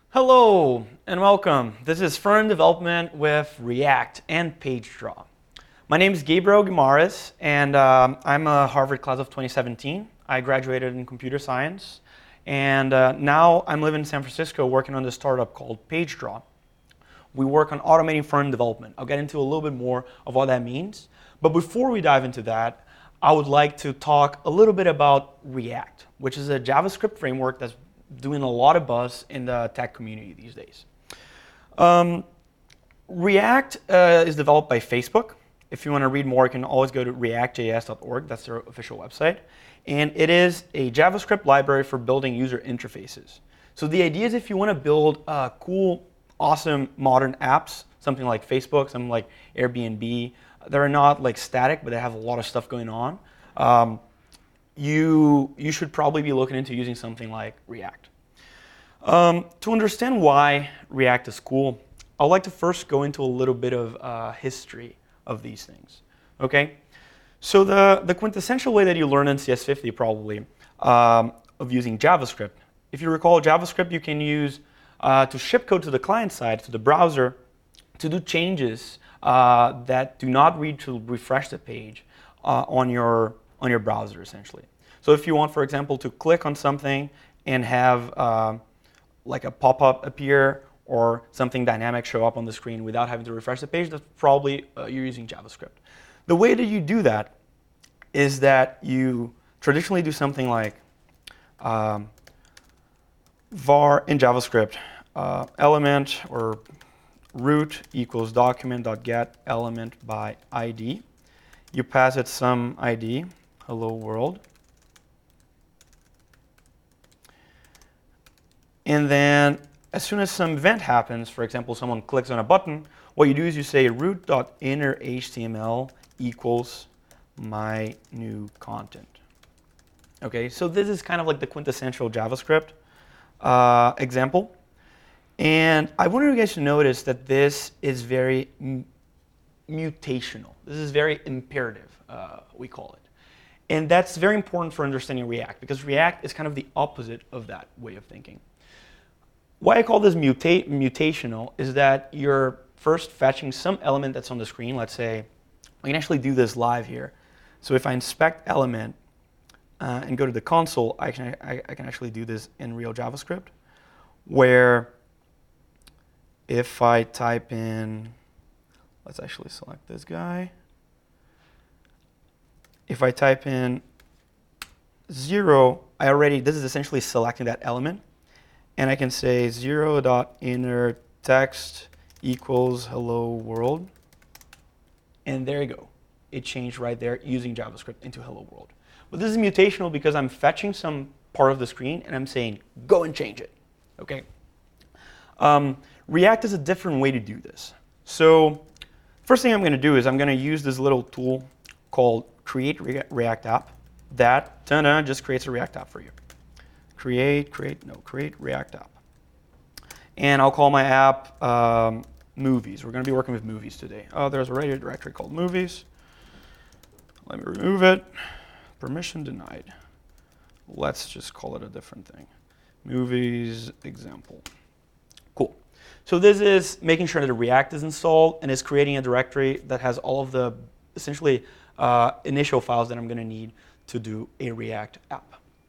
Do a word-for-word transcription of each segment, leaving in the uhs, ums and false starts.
Hello and welcome. This is front-end development with React and PageDraw. My name is Gabriel Guimarães, and um, I'm a Harvard class of twenty seventeen. I graduated in computer science, and uh, now I'm living in San Francisco working on this startup called PageDraw. We work on automating front-end development. I'll get into a little bit more of what that means. But before we dive into that, I would like to talk a little bit about React, which is a JavaScript framework that's doing a lot of buzz in the tech community these days. Um, React uh, is developed by Facebook. If you want to read more, you can always go to react j s dot org. That's their official website. And it is a JavaScript library for building user interfaces. So the idea is if you want to build uh, cool, awesome, modern apps, something like Facebook, something like Airbnb, they're not like static, but they have a lot of stuff going on. Um, You, you should probably be looking into using something like React. Um, to understand why React is cool, I'd like to first go into a little bit of uh, history of these things. Okay, so the, the quintessential way that you learn in C S fifty probably um, of using JavaScript. If you recall, JavaScript you can use uh, to ship code to the client side, to the browser, to do changes uh, that do not read to refresh the page uh, on your on your browser, essentially. So if you want, for example, to click on something and have uh, like a pop-up appear or something dynamic show up on the screen without having to refresh the page, that's probably uh, you're using JavaScript. The way that you do that is that you traditionally do something like um, var in JavaScript uh, element or root equals document.get element by I D. You pass it some I D, hello world. And then as soon as some event happens, for example, someone clicks on a button, what you do is you say root.innerHTML equals my new content. Okay, so this is kind of like the quintessential JavaScript uh, example. And I want you guys to notice that this is very mutational. This is very imperative, uh, we call it. And that's very important for understanding React, because React is kind of the opposite of that way of thinking. Why I call this muta mutational is that you're first fetching some element that's on the screen. Let's say, we can actually do this live here. So if I inspect element uh, and go to the console, I can, I, I can actually do this in real JavaScript, where if I type in, let's actually select this guy. If I type in zero, I already, this is essentially selecting that element. And I can say zero.inner text equals hello world. And there you go. It changed right there using JavaScript into hello world. But this is mutational because I'm fetching some part of the screen and I'm saying, go and change it. Okay. Um, React is a different way to do this. So first thing I'm going to do is I'm going to use this little tool called Create React App. That ta-da, just creates a React app for you. Create, create, no, create React app. And I'll call my app um, movies. We're going to be working with movies today. Oh, there's already a directory called movies. Let me remove it. Permission denied. Let's just call it a different thing. Movies example. Cool. So this is making sure that React is installed and is creating a directory that has all of the essentially uh, initial files that I'm going to need to do a React app.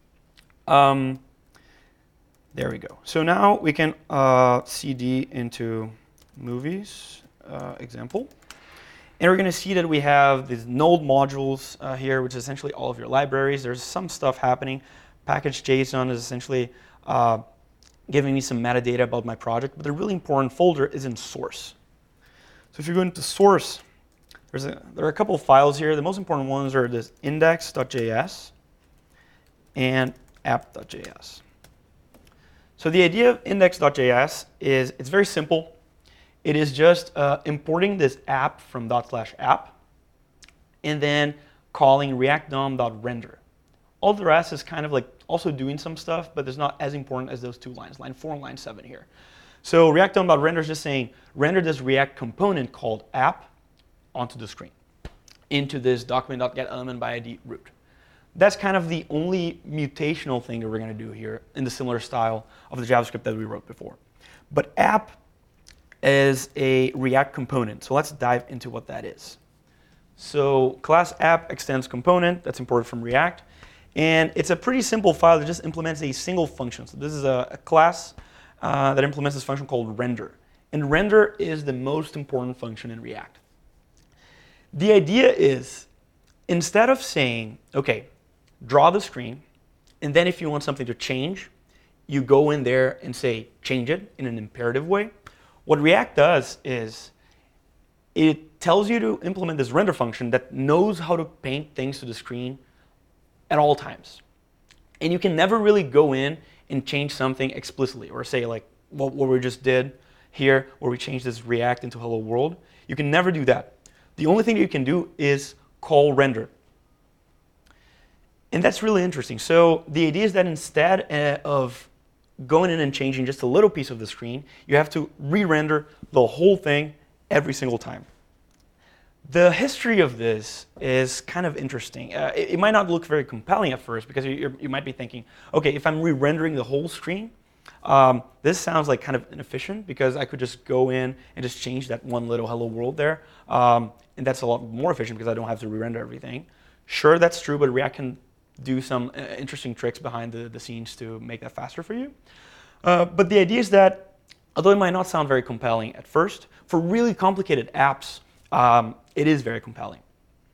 Um, there we go. So now we can uh, C D into movies uh, example. And we're going to see that we have these node modules uh, here, which is essentially all of your libraries. There's some stuff happening. Package.json is essentially uh, giving me some metadata about my project. But the really important folder is in source. So if you go into source, there's a, there are a couple of files here. The most important ones are this index.js and app.js. So the idea of index.js is it's very simple. It is just uh, importing this app from dot slash app and then calling react D O M.render. All the rest is kind of like also doing some stuff, but it's not as important as those two lines, line four and line seven here. So react D O M.render is just saying render this React component called app onto the screen into this document.getElementById root. That's kind of the only mutational thing that we're going to do here in the similar style of the JavaScript that we wrote before. But app is a React component. So let's dive into what that is. So class app extends component, that's imported from React. And it's a pretty simple file that just implements a single function. So this is a, a class uh, that implements this function called render. And render is the most important function in React. The idea is, instead of saying, okay, draw the screen, and then if you want something to change, you go in there and say, change it in an imperative way. What React does is it tells you to implement this render function that knows how to paint things to the screen at all times. And you can never really go in and change something explicitly or say like what, what we just did here where we changed this React into hello world. You can never do that. The only thing that you can do is call render. And that's really interesting. So the idea is that instead uh, of going in and changing just a little piece of the screen, you have to re-render the whole thing every single time. The history of this is kind of interesting. Uh, it, it might not look very compelling at first because you, you're, you might be thinking, okay, if I'm re-rendering the whole screen, um, this sounds like kind of inefficient because I could just go in and just change that one little hello world there. Um, and that's a lot more efficient because I don't have to re-render everything. Sure, that's true, but React can do some uh, interesting tricks behind the, the scenes to make that faster for you. Uh, but the idea is that, although it might not sound very compelling at first, for really complicated apps, um, it is very compelling.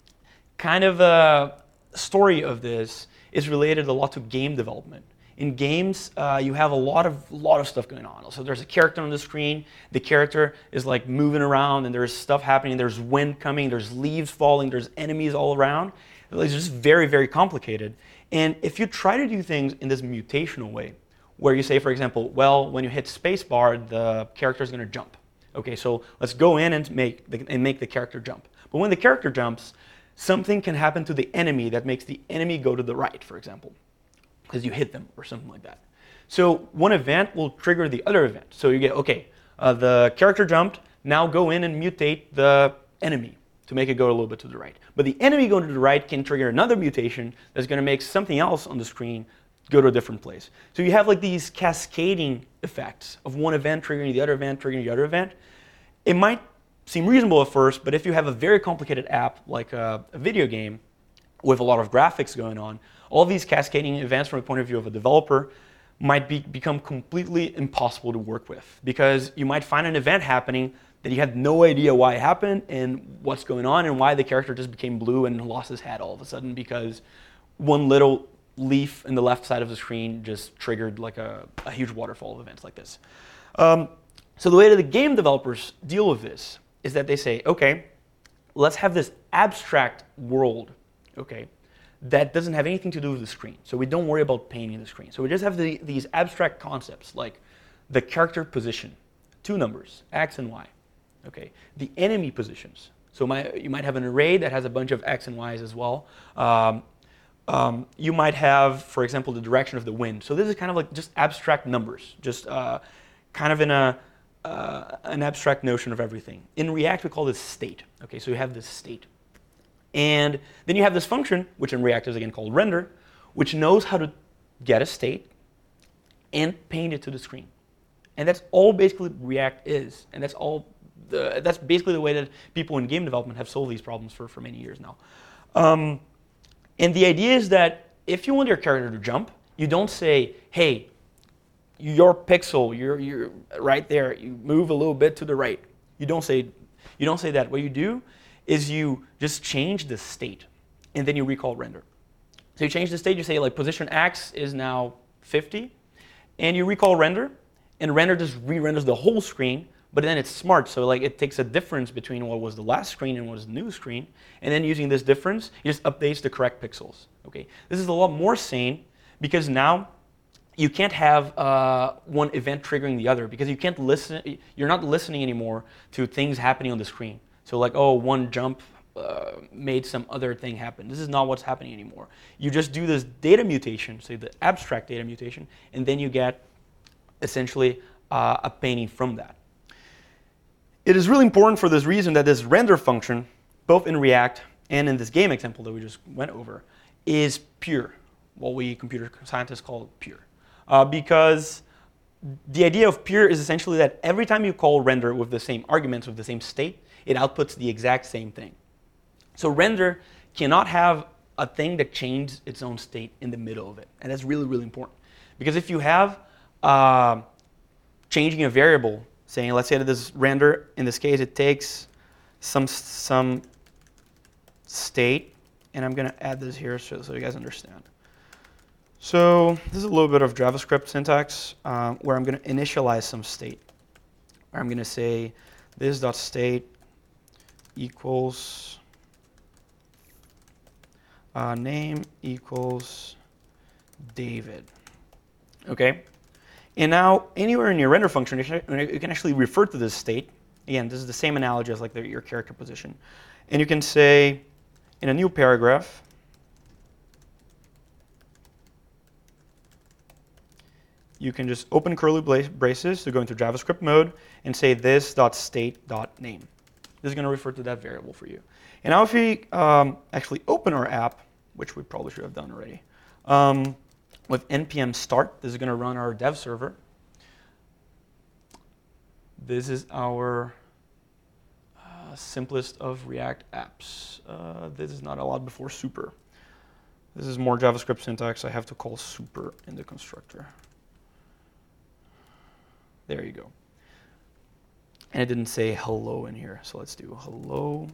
Kind of a story of this is related a lot to game development. In games, uh, you have a lot of lot of stuff going on. So there's a character on the screen. The character is like moving around, and there's stuff happening. There's wind coming. There's leaves falling. There's enemies all around. It's just very, very complicated. And if you try to do things in this mutational way, where you say, for example, well, when you hit spacebar, the character is going to jump. Okay, so let's go in and make the, and make the character jump. But when the character jumps, something can happen to the enemy that makes the enemy go to the right, for example, because you hit them or something like that. So one event will trigger the other event. So you get, okay, uh, the character jumped, now go in and mutate the enemy to make it go a little bit to the right. But the enemy going to the right can trigger another mutation that's going to make something else on the screen go to a different place. So you have like these cascading effects of one event triggering the other event, triggering the other event. It might seem reasonable at first, but if you have a very complicated app like a, a video game with a lot of graphics going on, all these cascading events from the point of view of a developer might be, become completely impossible to work with because you might find an event happening that you had no idea why it happened and what's going on and why the character just became blue and lost his head all of a sudden because one little leaf in the left side of the screen just triggered like a, a huge waterfall of events like this. Um, so the way that the game developers deal with this is that they say, okay, let's have this abstract world, okay, that doesn't have anything to do with the screen. So we don't worry about painting the screen. So we just have the, these abstract concepts like the character position, two numbers, X and Y. Okay, the enemy positions. So my, you might have an array that has a bunch of X and Y's as well. Um, um, you might have, for example, the direction of the wind. So this is kind of like just abstract numbers, just uh, kind of in a, uh, an abstract notion of everything. In React, we call this state. Okay, so you have this state. And then you have this function, which in React is again called render, which knows how to get a state and paint it to the screen. And that's all basically React is. And that's all The, that's basically the way that people in game development have solved these problems for, for many years now. Um, and the idea is that if you want your character to jump, you don't say, hey, your pixel, you're, you're right there, you move a little bit to the right. You don't say, you don't say that. What you do is you just change the state, and then you recall render. So you change the state, you say like position X is now fifty, and you recall render, and render just re-renders the whole screen. But then it's smart, so like it takes a difference between what was the last screen and what was the new screen, and then using this difference, it just updates the correct pixels. Okay, this is a lot more sane because now you can't have uh, one event triggering the other because you can't listen. You're not listening anymore to things happening on the screen. So like, oh, one jump uh, made some other thing happen. This is not what's happening anymore. You just do this data mutation, say the abstract data mutation, and then you get essentially uh, a painting from that. It is really important for this reason that this render function, both in React and in this game example that we just went over, is pure, what we computer scientists call pure. Uh, because the idea of pure is essentially that every time you call render with the same arguments, with the same state, it outputs the exact same thing. So render cannot have a thing that changes its own state in the middle of it. And that's really, really important. Because if you have uh, changing a variable, saying, let's say that this render, in this case, it takes some, some state, and I'm going to add this here so, so you guys understand. So this is a little bit of JavaScript syntax um, where I'm going to initialize some state. Where I'm going to say this.state equals uh, name equals David. Okay? And now anywhere in your render function, you can actually refer to this state. Again, this is the same analogy as like the, your character position. And you can say in a new paragraph, you can just open curly braces to go into JavaScript mode and say this.state.name. This is going to refer to that variable for you. And now if we um, actually open our app, which we probably should have done already, um, with npm start, this is going to run our dev server. This is our uh, simplest of React apps. Uh, this is not allowed before super. This is more JavaScript syntax. I have to call super in the constructor. There you go. And it didn't say hello in here, so let's do hello,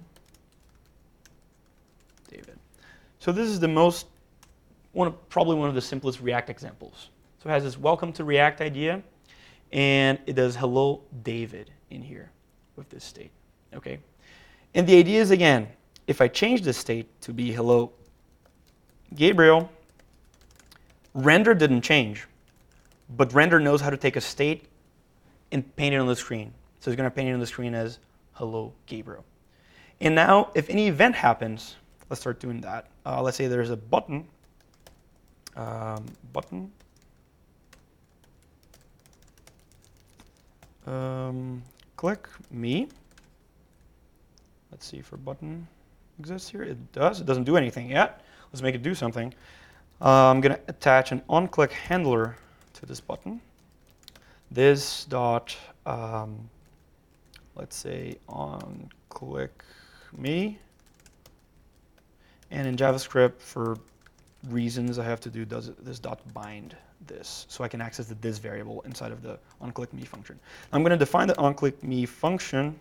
David. So this is the most, one of, probably one of the simplest React examples. So it has this welcome to React idea, and it does hello, David in here with this state, okay? And the idea is, again, if I change this state to be hello, Gabriel, render didn't change, but render knows how to take a state and paint it on the screen. So it's going to paint it on the screen as hello, Gabriel. And now, if any event happens, let's start doing that. Uh, let's say there's a button, um, button, um, click me. Let's see if a button exists here. It does. It doesn't do anything yet. Let's make it do something. Uh, I'm going to attach an onClick handler to this button. This dot, um, let's say on click me. And in JavaScript, for reasons I have to do does this dot bind this, so I can access the this variable inside of the onClickMe function. I'm going to define the onClickMe function,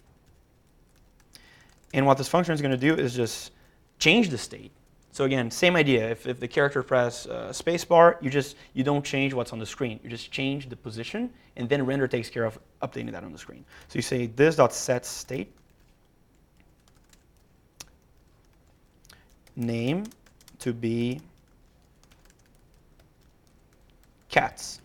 and what this function is going to do is just change the state. So again, same idea. If, if the character press uh, spacebar, you just you don't change what's on the screen. You just change the position, and then render takes care of updating that on the screen. So you say this.setState name to be cats.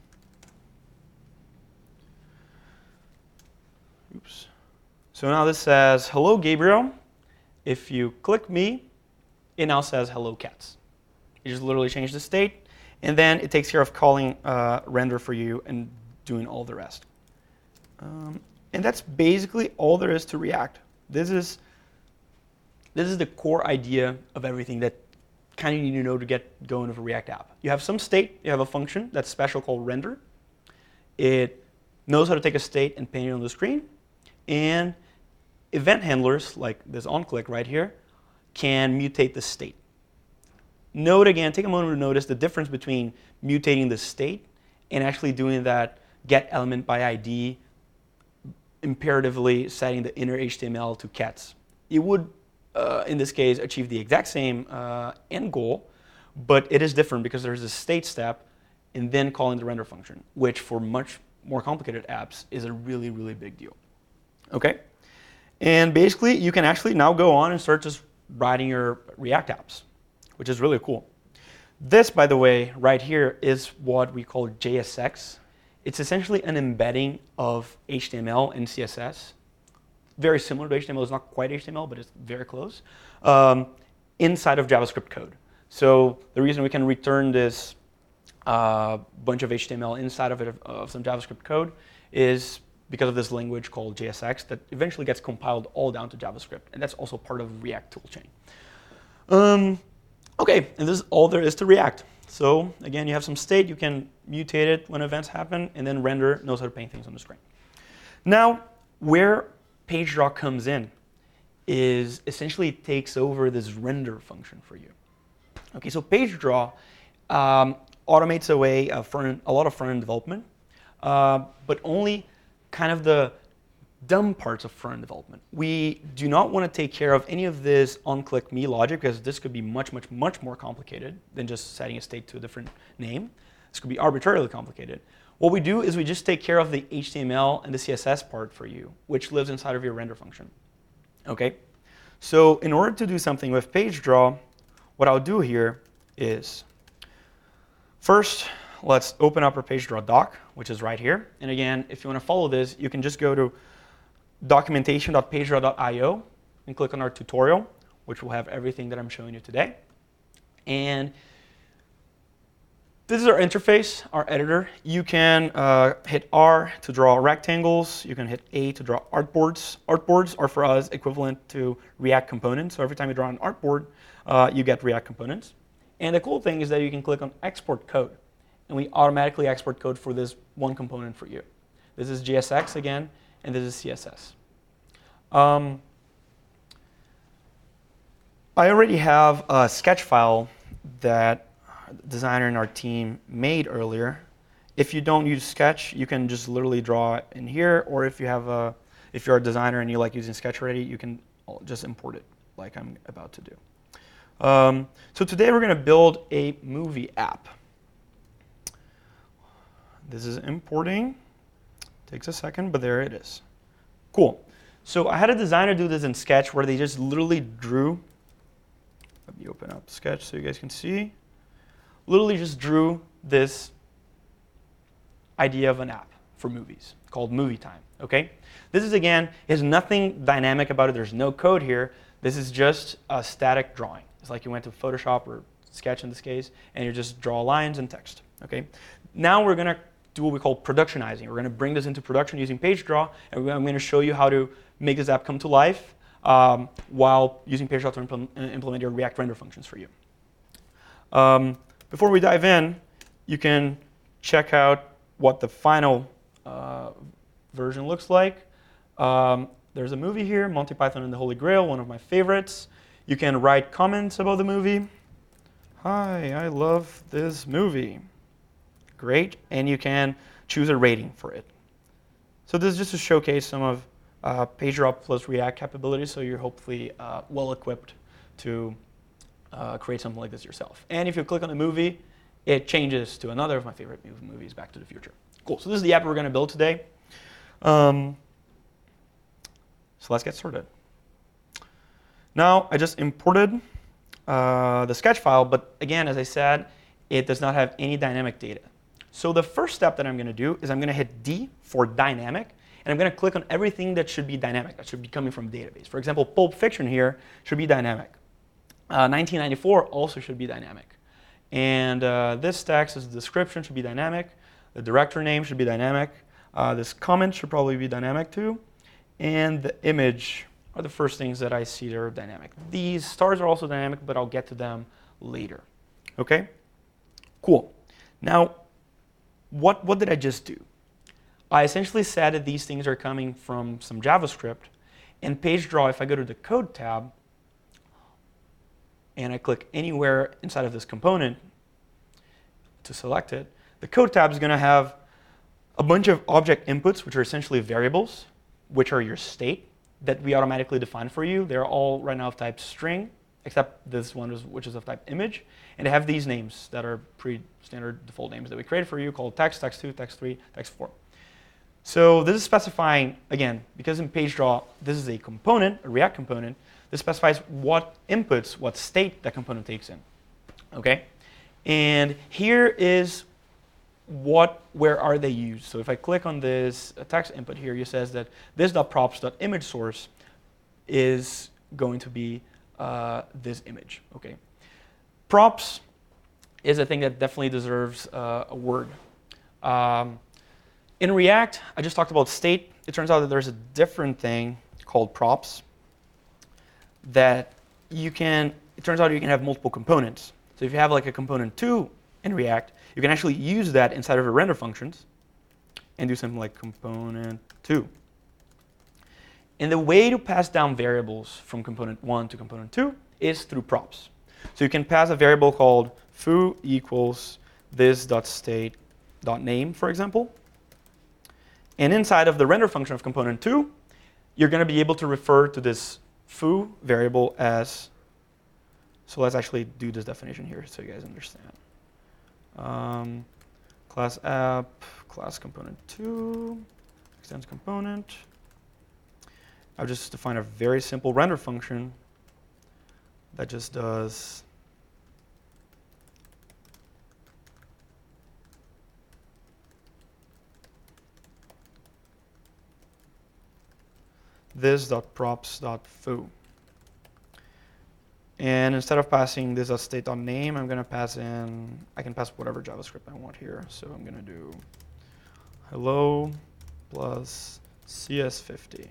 Oops. So now this says hello, Gabriel. If you click me, it now says hello, cats. You just literally change the state, and then it takes care of calling uh, render for you and doing all the rest. Um, and that's basically all there is to React. This is this is the core idea of everything that kind of you need to know to get going with a React app. You have some state, you have a function that's special called render. It knows how to take a state and paint it on the screen, and event handlers like this onClick right here can mutate the state. Note again, take a moment to notice the difference between mutating the state and actually doing that get element by I D, imperatively setting the inner H T M L to cats. It would, uh, in this case, achieve the exact same uh, end goal, but it is different because there's a state step and then calling the render function, which for much more complicated apps is a really, really big deal. Okay? And basically, you can actually now go on and start just writing your React apps, which is really cool. This, by the way, right here is what we call J S X. It's essentially an embedding of H T M L and C S S. Very similar to H T M L. It's not quite H T M L, but it's very close. Um, inside of JavaScript code. So the reason we can return this uh, bunch of H T M L inside of it of, of some JavaScript code is because of this language called J S X that eventually gets compiled all down to JavaScript. And that's also part of React toolchain. Um, Okay, and this is all there is to React. So again, you have some state, you can mutate it when events happen, and then render knows how to paint things on the screen. Now, where PageDraw comes in is essentially it takes over this render function for you. Okay, so PageDraw um, automates away a, front, a lot of front-end development, uh, but only kind of the dumb parts of front-end development. We do not want to take care of any of this on-click me logic because this could be much, much, much more complicated than just setting a state to a different name. This could be arbitrarily complicated. What we do is we just take care of the H T M L and the C S S part for you, which lives inside of your render function. Okay? So in order to do something with PageDraw, what I'll do here is, first, let's open up our PageDraw doc, which is right here. And again, if you want to follow this, you can just go to documentation dot pagedraw dot i o and click on our tutorial, which will have everything that I'm showing you today. And this is our interface, our editor. You can uh, hit R to draw rectangles. You can hit A to draw artboards. Artboards are for us equivalent to React components. So every time you draw an artboard, uh, you get React components. And the cool thing is that you can click on export code, and we automatically export code for this one component for you. This is J S X again, and this is C S S. Um, I already have a sketch file that the designer in our team made earlier. If you don't use Sketch, you can just literally draw it in here, or if you have a, if you're a designer and you like using Sketch already, you can just import it like I'm about to do. Um, so today we're going to build a movie app. This is importing. Takes a second, but there it is. Cool. So I had a designer do this in Sketch where they just literally drew. Let me open up Sketch so you guys can see. Literally just drew this idea of an app for movies called Movie Time. Okay? This is, again, has nothing dynamic about it. There's no code here. This is just a static drawing. It's like you went to Photoshop or Sketch in this case, and you just draw lines and text. Okay? Now we're going to do what we call productionizing. We're going to bring this into production using PageDraw, and I'm going to show you how to make this app come to life um, while using PageDraw to implement, implement your React render functions for you. Um, before we dive in, you can check out what the final uh, version looks like. Um, there's a movie here, Monty Python and the Holy Grail, one of my favorites. You can write comments about the movie. Hi, I love this movie. Great, and you can choose a rating for it. So this is just to showcase some of uh, PageDraw plus React capabilities, so you're hopefully uh, well equipped to uh, create something like this yourself. And if you click on the movie, it changes to another of my favorite movies, Back to the Future. Cool, so this is the app we're going to build today. Um, so let's get started. Now, I just imported uh, the sketch file, but again, as I said, it does not have any dynamic data. So the first step that I'm going to do is I'm going to hit D for dynamic, and I'm going to click on everything that should be dynamic, that should be coming from the database. For example, Pulp Fiction here should be dynamic. Uh, nineteen ninety-four also should be dynamic. And uh, this text, this description should be dynamic. The director name should be dynamic. Uh, this comment should probably be dynamic too. And the image are the first things that I see that are dynamic. These stars are also dynamic, but I'll get to them later. Okay? Cool. Now, what, what did I just do? I essentially said that these things are coming from some JavaScript. And PageDraw, if I go to the Code tab, and I click anywhere inside of this component to select it, the Code tab is going to have a bunch of object inputs, which are essentially variables, which are your state that we automatically define for you. They're all right now of type string, except this one, is, which is of type image. And they have these names that are pretty standard default names that we created for you, called text, text two, text three, text four. So this is specifying, again, because in PageDraw, this is a component, a React component, this specifies what inputs, what state that component takes in. Okay? And here is what, where are they used? So if I click on this text input here, it says that this.props.image source is going to be uh, this image. Okay? Props is a thing that definitely deserves uh, a word. Um, in React, I just talked about state. It turns out that there's a different thing called props that you can, it turns out you can have multiple components. So if you have like a component two in React, you can actually use that inside of your render functions and do something like component two. And the way to pass down variables from component one to component two is through props. So you can pass a variable called foo equals this.state.name, for example. And inside of the render function of component two, you're going to be able to refer to this foo variable as, so let's actually do this definition here so you guys understand. Um, class app, class component two, extends component. I'll just define a very simple render function that just does this.props.foo. And instead of passing this.state.name, I'm going to pass in, I can pass whatever JavaScript I want here. So I'm going to do hello plus C S fifty.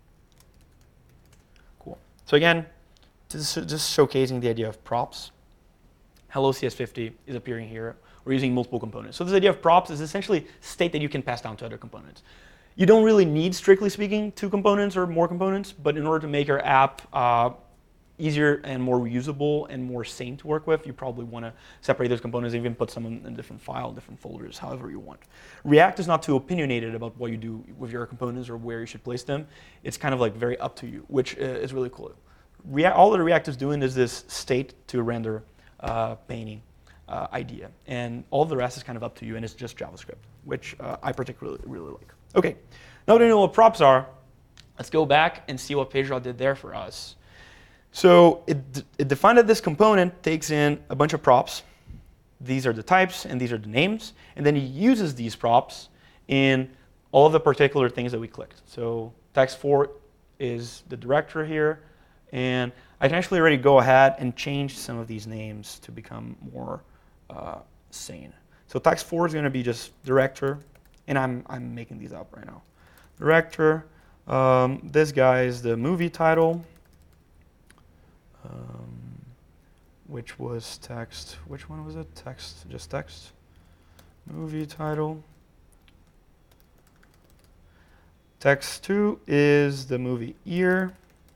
Cool. So again, just, just showcasing the idea of props. Hello C S fifty is appearing here. We're using multiple components. So this idea of props is essentially state that you can pass down to other components. You don't really need, strictly speaking, two components or more components, but in order to make your app uh, easier and more reusable and more sane to work with, you probably want to separate those components and even put some in a different file, different folders, however you want. React is not too opinionated about what you do with your components or where you should place them. It's kind of like very up to you, which uh, is really cool. React, all that React is doing is this state to render uh, painting uh, idea. And all the rest is kind of up to you, and it's just JavaScript, which uh, I particularly really like. Okay, now that we know what props are, let's go back and see what PageRaw did there for us. So it, it defined that this component takes in a bunch of props. These are the types, and these are the names. And then he uses these props in all of the particular things that we clicked. So text four is the director here. And I can actually already go ahead and change some of these names to become more uh, sane. So text four is going to be just director. And I'm, I'm making these up right now. Director. Um, this guy is the movie title. Um, which was text, which one was it? Text, just text. Movie title. Text two is the movie year.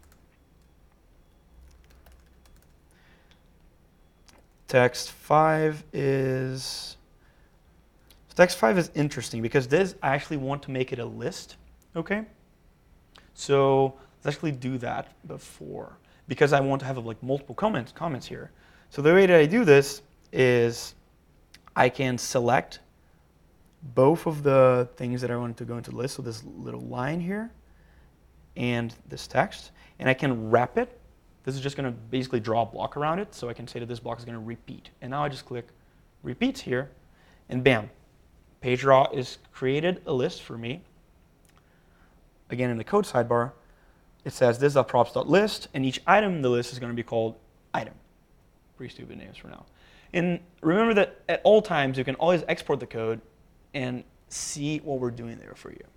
Text five is, text five is interesting because this, I actually want to make it a list, okay? So let's actually do that before, because I want to have like multiple comments, comments here. So the way that I do this is I can select both of the things that I want to go into the list, so this little line here and this text, and I can wrap it. This is just going to basically draw a block around it, so I can say that this block is going to repeat. And now I just click repeats here, and bam, PageRaw is created a list for me. Again, in the code sidebar, it says this.props.list, and each item in the list is going to be called item. Pretty stupid names for now. And remember that at all times, you can always export the code and see what we're doing there for you.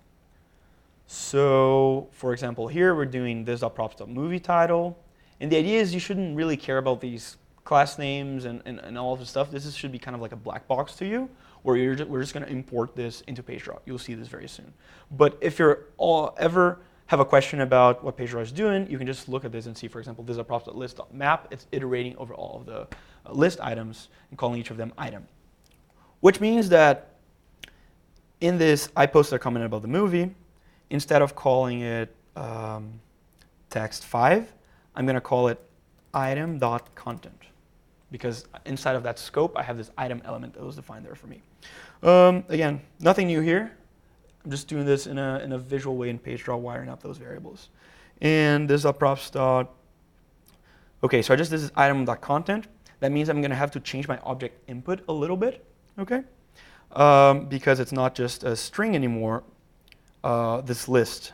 So, for example, here we're doing this.props.movie title. And the idea is you shouldn't really care about these class names and, and, and all of this stuff. This is, should be kind of like a black box to you, where you're just, we're just going to import this into PageRaw. You'll see this very soon. But if you're all ever have a question about what PageRaw is doing, you can just look at this and see, for example, this is a props.list.map. It's iterating over all of the uh, list items and calling each of them item. Which means that in this, I posted a comment about the movie. Instead of calling it um, text five, I'm going to call it item.content. Because inside of that scope, I have this item element that was defined there for me. Um, again, nothing new here. I'm just doing this in a, in a visual way in PageRaw, wiring up those variables. And this props dot. Okay, so I just this is item.content. That means I'm going to have to change my object input a little bit, okay? Um, because it's not just a string anymore, uh, this list.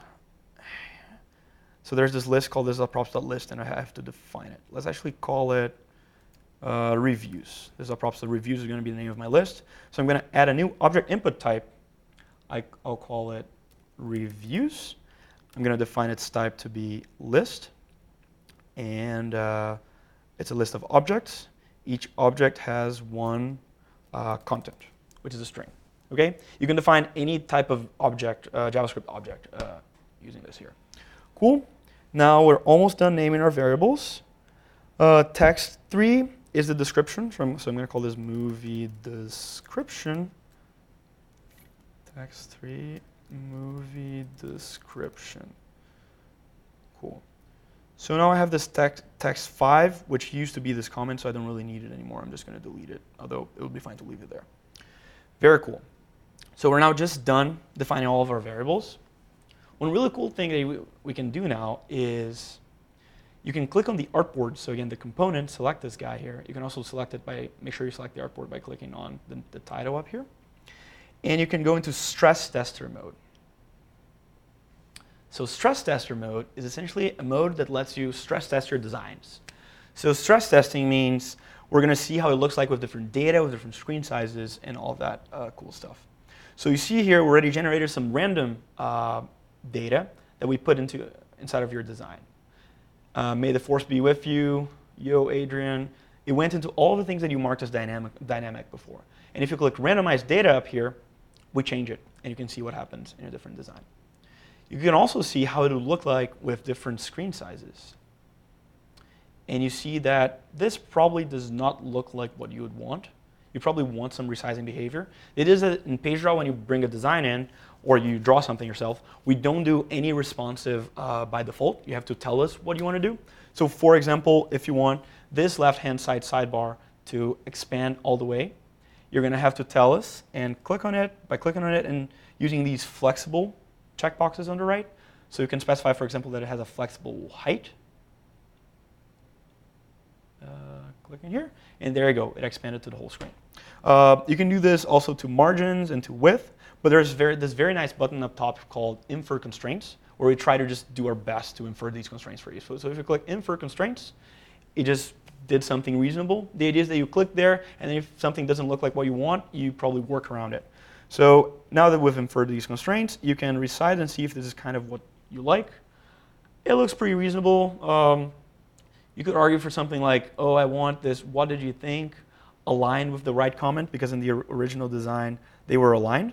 So there's this list called this.props.list, and I have to define it. Let's actually call it uh, reviews. This.props.reviews is going to be the name of my list. So I'm going to add a new object input type. I, I'll call it reviews. I'm going to define its type to be list. And uh, it's a list of objects. each object has one uh, content, which is a string. Okay? You can define any type of object, uh, JavaScript object, uh, using this here. Cool. Now we're almost done naming our variables. Uh, text three is the description. From, so I'm going to call this movie description. Text three, movie description. Cool. So now I have this text, text five, which used to be this comment, so I don't really need it anymore. I'm just going to delete it, although it would be fine to leave it there. Very cool. So we're now just done defining all of our variables. One really cool thing that we, we can do now is you can click on the artboard. So again, the component, select this guy here. You can also select it by, make sure you select the artboard by clicking on the, the title up here. And you can go into stress tester mode. So stress tester mode is essentially a mode that lets you stress test your designs. So stress testing means we're going to see how it looks like with different data, with different screen sizes, and all of that uh, cool stuff. So you see here, we already generated some random uh, data that we put into inside of your design. Uh, may the force be with you, yo, Adrian. It went into all the things that you marked as dynamic, dynamic before. And if you click randomize data up here, we change it, and you can see what happens in a different design. You can also see how it would look like with different screen sizes. And you see that this probably does not look like what you would want. You probably want some resizing behavior. It is a, in PageDraw, when you bring a design in, or you draw something yourself, we don't do any responsive uh, by default. You have to tell us what you want to do. So for example, if you want this left-hand side sidebar to expand all the way, you're going to have to tell us and click on it by clicking on it and using these flexible checkboxes on the right. So you can specify, for example, that it has a flexible height. Uh, click in here, and there you go. It expanded to the whole screen. Uh, you can do this also to margins and to width, but there's very, this very nice button up top called Infer Constraints, where we try to just do our best to infer these constraints for you. So, so if you click Infer Constraints, it just did something reasonable. The idea is that you click there, and then if something doesn't look like what you want, you probably work around it. So now that we've inferred these constraints, you can resize and see if this is kind of what you like. It looks pretty reasonable. Um, you could argue for something like, oh, I want this, what did you think, aligned with the right comment, because in the original design, they were aligned.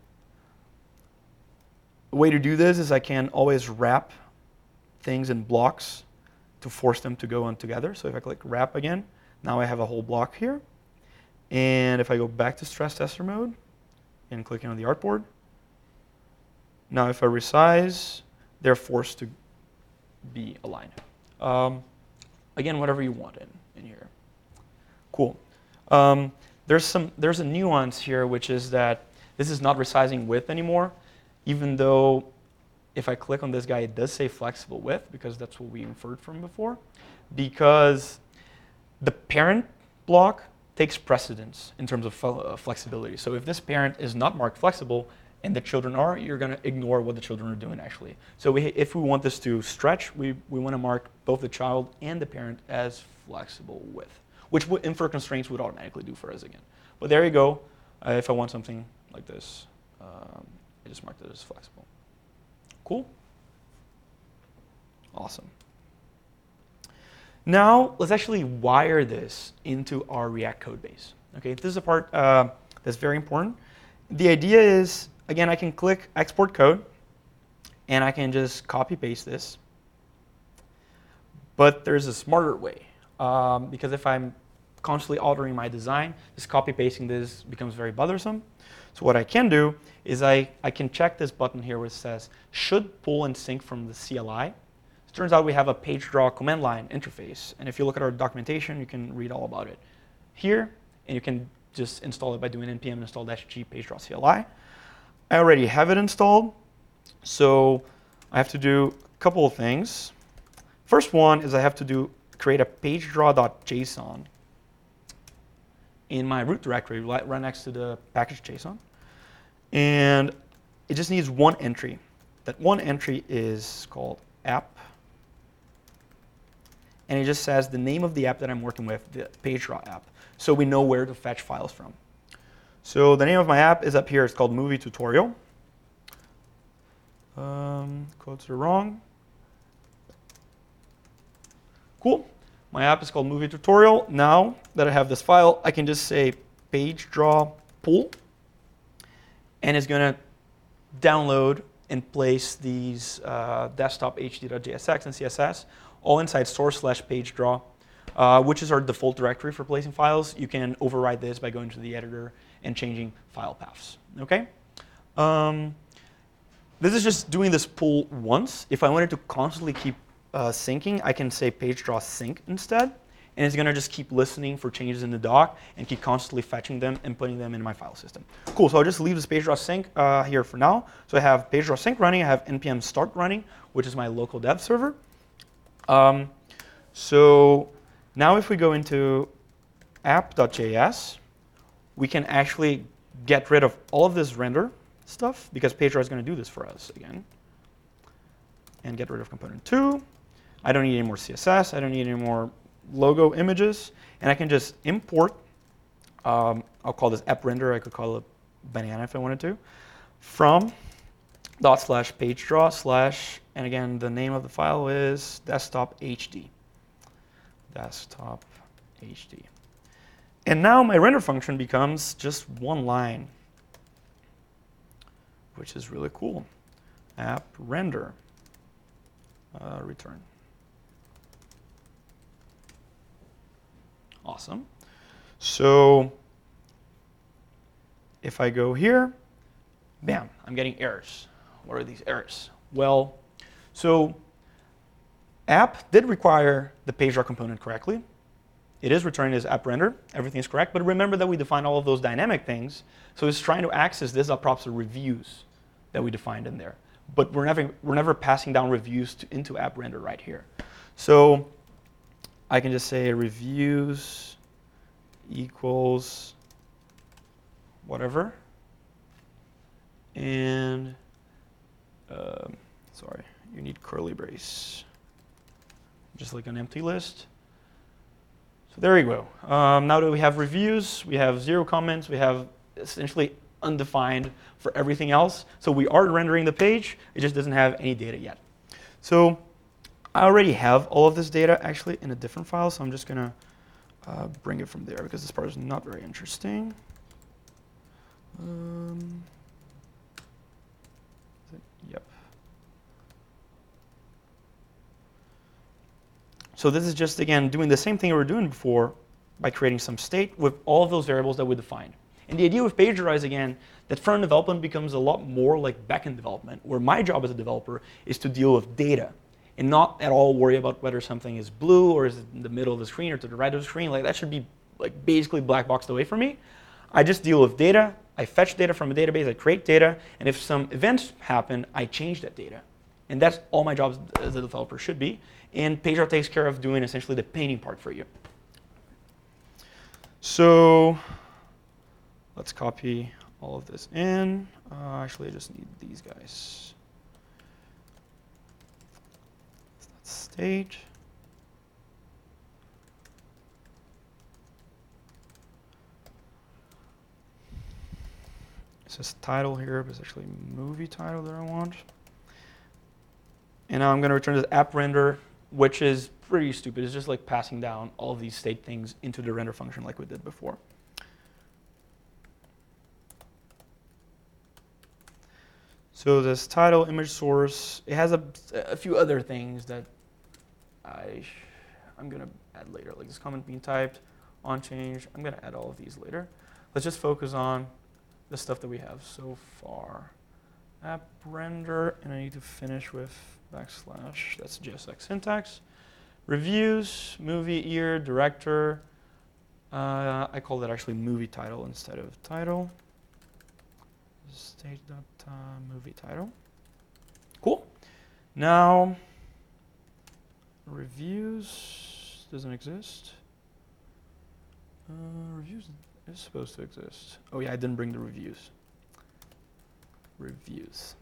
The way to do this is I can always wrap things in blocks to force them to go on together. So if I click wrap again, now I have a whole block here. And if I go back to stress tester mode and clicking on the artboard, now if I resize, they're forced to be aligned. Um, again, whatever you want in, in here. Cool. Um, there's, some, there's a nuance here, which is that this is not resizing width anymore, even though if I click on this guy, it does say flexible width, because that's what we inferred from before, because the parent block takes precedence in terms of uh, flexibility. So if this parent is not marked flexible and the children are, you're going to ignore what the children are doing actually. So we, if we want this to stretch, we, we want to mark both the child and the parent as flexible width, which would, infer constraints would automatically do for us again. But there you go. Uh, if I want something like this, um, I just marked it as flexible. Cool? Awesome. Now, let's actually wire this into our React code base. Okay, this is a part uh, that's very important. The idea is, again, I can click export code, and I can just copy paste this. But there's a smarter way, um, because if I'm constantly altering my design, just copy pasting this becomes very bothersome. So what I can do is I, I can check this button here which says should pull and sync from the C L I. It turns out we have a PageDraw command line interface, and if you look at our documentation, you can read all about it here, and you can just install it by doing npm install -g PageDraw C L I. I already have it installed, so I have to do a couple of things. First one is I have to do create a PageDraw.json in my root directory right next to the package JSON. And it just needs one entry. That one entry is called app. And it just says the name of the app that I'm working with, the PageDraw app. So we know where to fetch files from. So the name of my app is up here. It's called Movie Tutorial. Um, quotes are wrong. Cool. My app is called Movie Tutorial. Now that I have this file, I can just say page draw pool, and it's going to download and place these uh, desktop H D dot J S X and C S S all inside source slash page draw, uh, which is our default directory for placing files. You can override this by going to the editor and changing file paths. Okay. Um, this is just doing this pull once. If I wanted to constantly keep uh, syncing, I can say page draw sync instead, and it's going to just keep listening for changes in the doc and keep constantly fetching them and putting them in my file system. Cool. So I'll just leave this page draw sync uh, here for now. So I have page draw sync running. I have npm start running, which is my local dev server. Um, so now if we go into app dot J S, we can actually get rid of all of this render stuff, because page draw is going to do this for us again. And get rid of component two. I don't need any more C S S. I don't need any more logo images. And I can just import, um, I'll call this app render. I could call it banana if I wanted to, from dot slash page draw slash, and again, the name of the file is desktop H D. Desktop H D. And now my render function becomes just one line, which is really cool. App render, uh, return. Awesome. So if I go here, bam, I'm getting errors. What are these errors? Well, so app did require the page draw component correctly. It is returning as app render. Everything is correct. But remember that we defined all of those dynamic things. So it's trying to access this props of reviews that we defined in there. But we're never, we're never passing down reviews to, into app render right here. So I can just say reviews equals whatever. And, um, sorry, you need curly brace. Just like an empty list. So there you go. Um, now that we have reviews, we have zero comments, we have essentially undefined for everything else. So we are rendering the page, it just doesn't have any data yet. So I already have all of this data actually in a different file, so I'm just going to uh, bring it from there because this part is not very interesting. Um, yep. So this is just, again, doing the same thing we were doing before by creating some state with all of those variables that we defined. And the idea with page draw is, again, that front-end development becomes a lot more like back-end development, where my job as a developer is to deal with data and not at all worry about whether something is blue or is it in the middle of the screen or to the right of the screen. Like, that should be like basically black boxed away from me. I just deal with data. I fetch data from a database. I create data. And if some events happen, I change that data. And that's all my job as a developer should be. And page draw takes care of doing essentially the painting part for you. So let's copy all of this in. Uh, actually, I just need these guys. So that's state. It says title here, but it's actually movie title that I want. And now I'm going to return this app render, which is pretty stupid. It's just like passing down all of these state things into the render function like we did before. So this title, image source, it has a, a few other things that I, I'm going to add later, like this comment being typed, on change. I'm going to add all of these later. Let's just focus on the stuff that we have so far. App render, and I need to finish with backslash, that's J S X syntax. Reviews, movie year, director. Uh, I call that actually movie title instead of title. Stage dot uh, movie title. Cool. Now, reviews doesn't exist. Uh, reviews is supposed to exist. Oh yeah, I didn't bring the reviews. Reviews.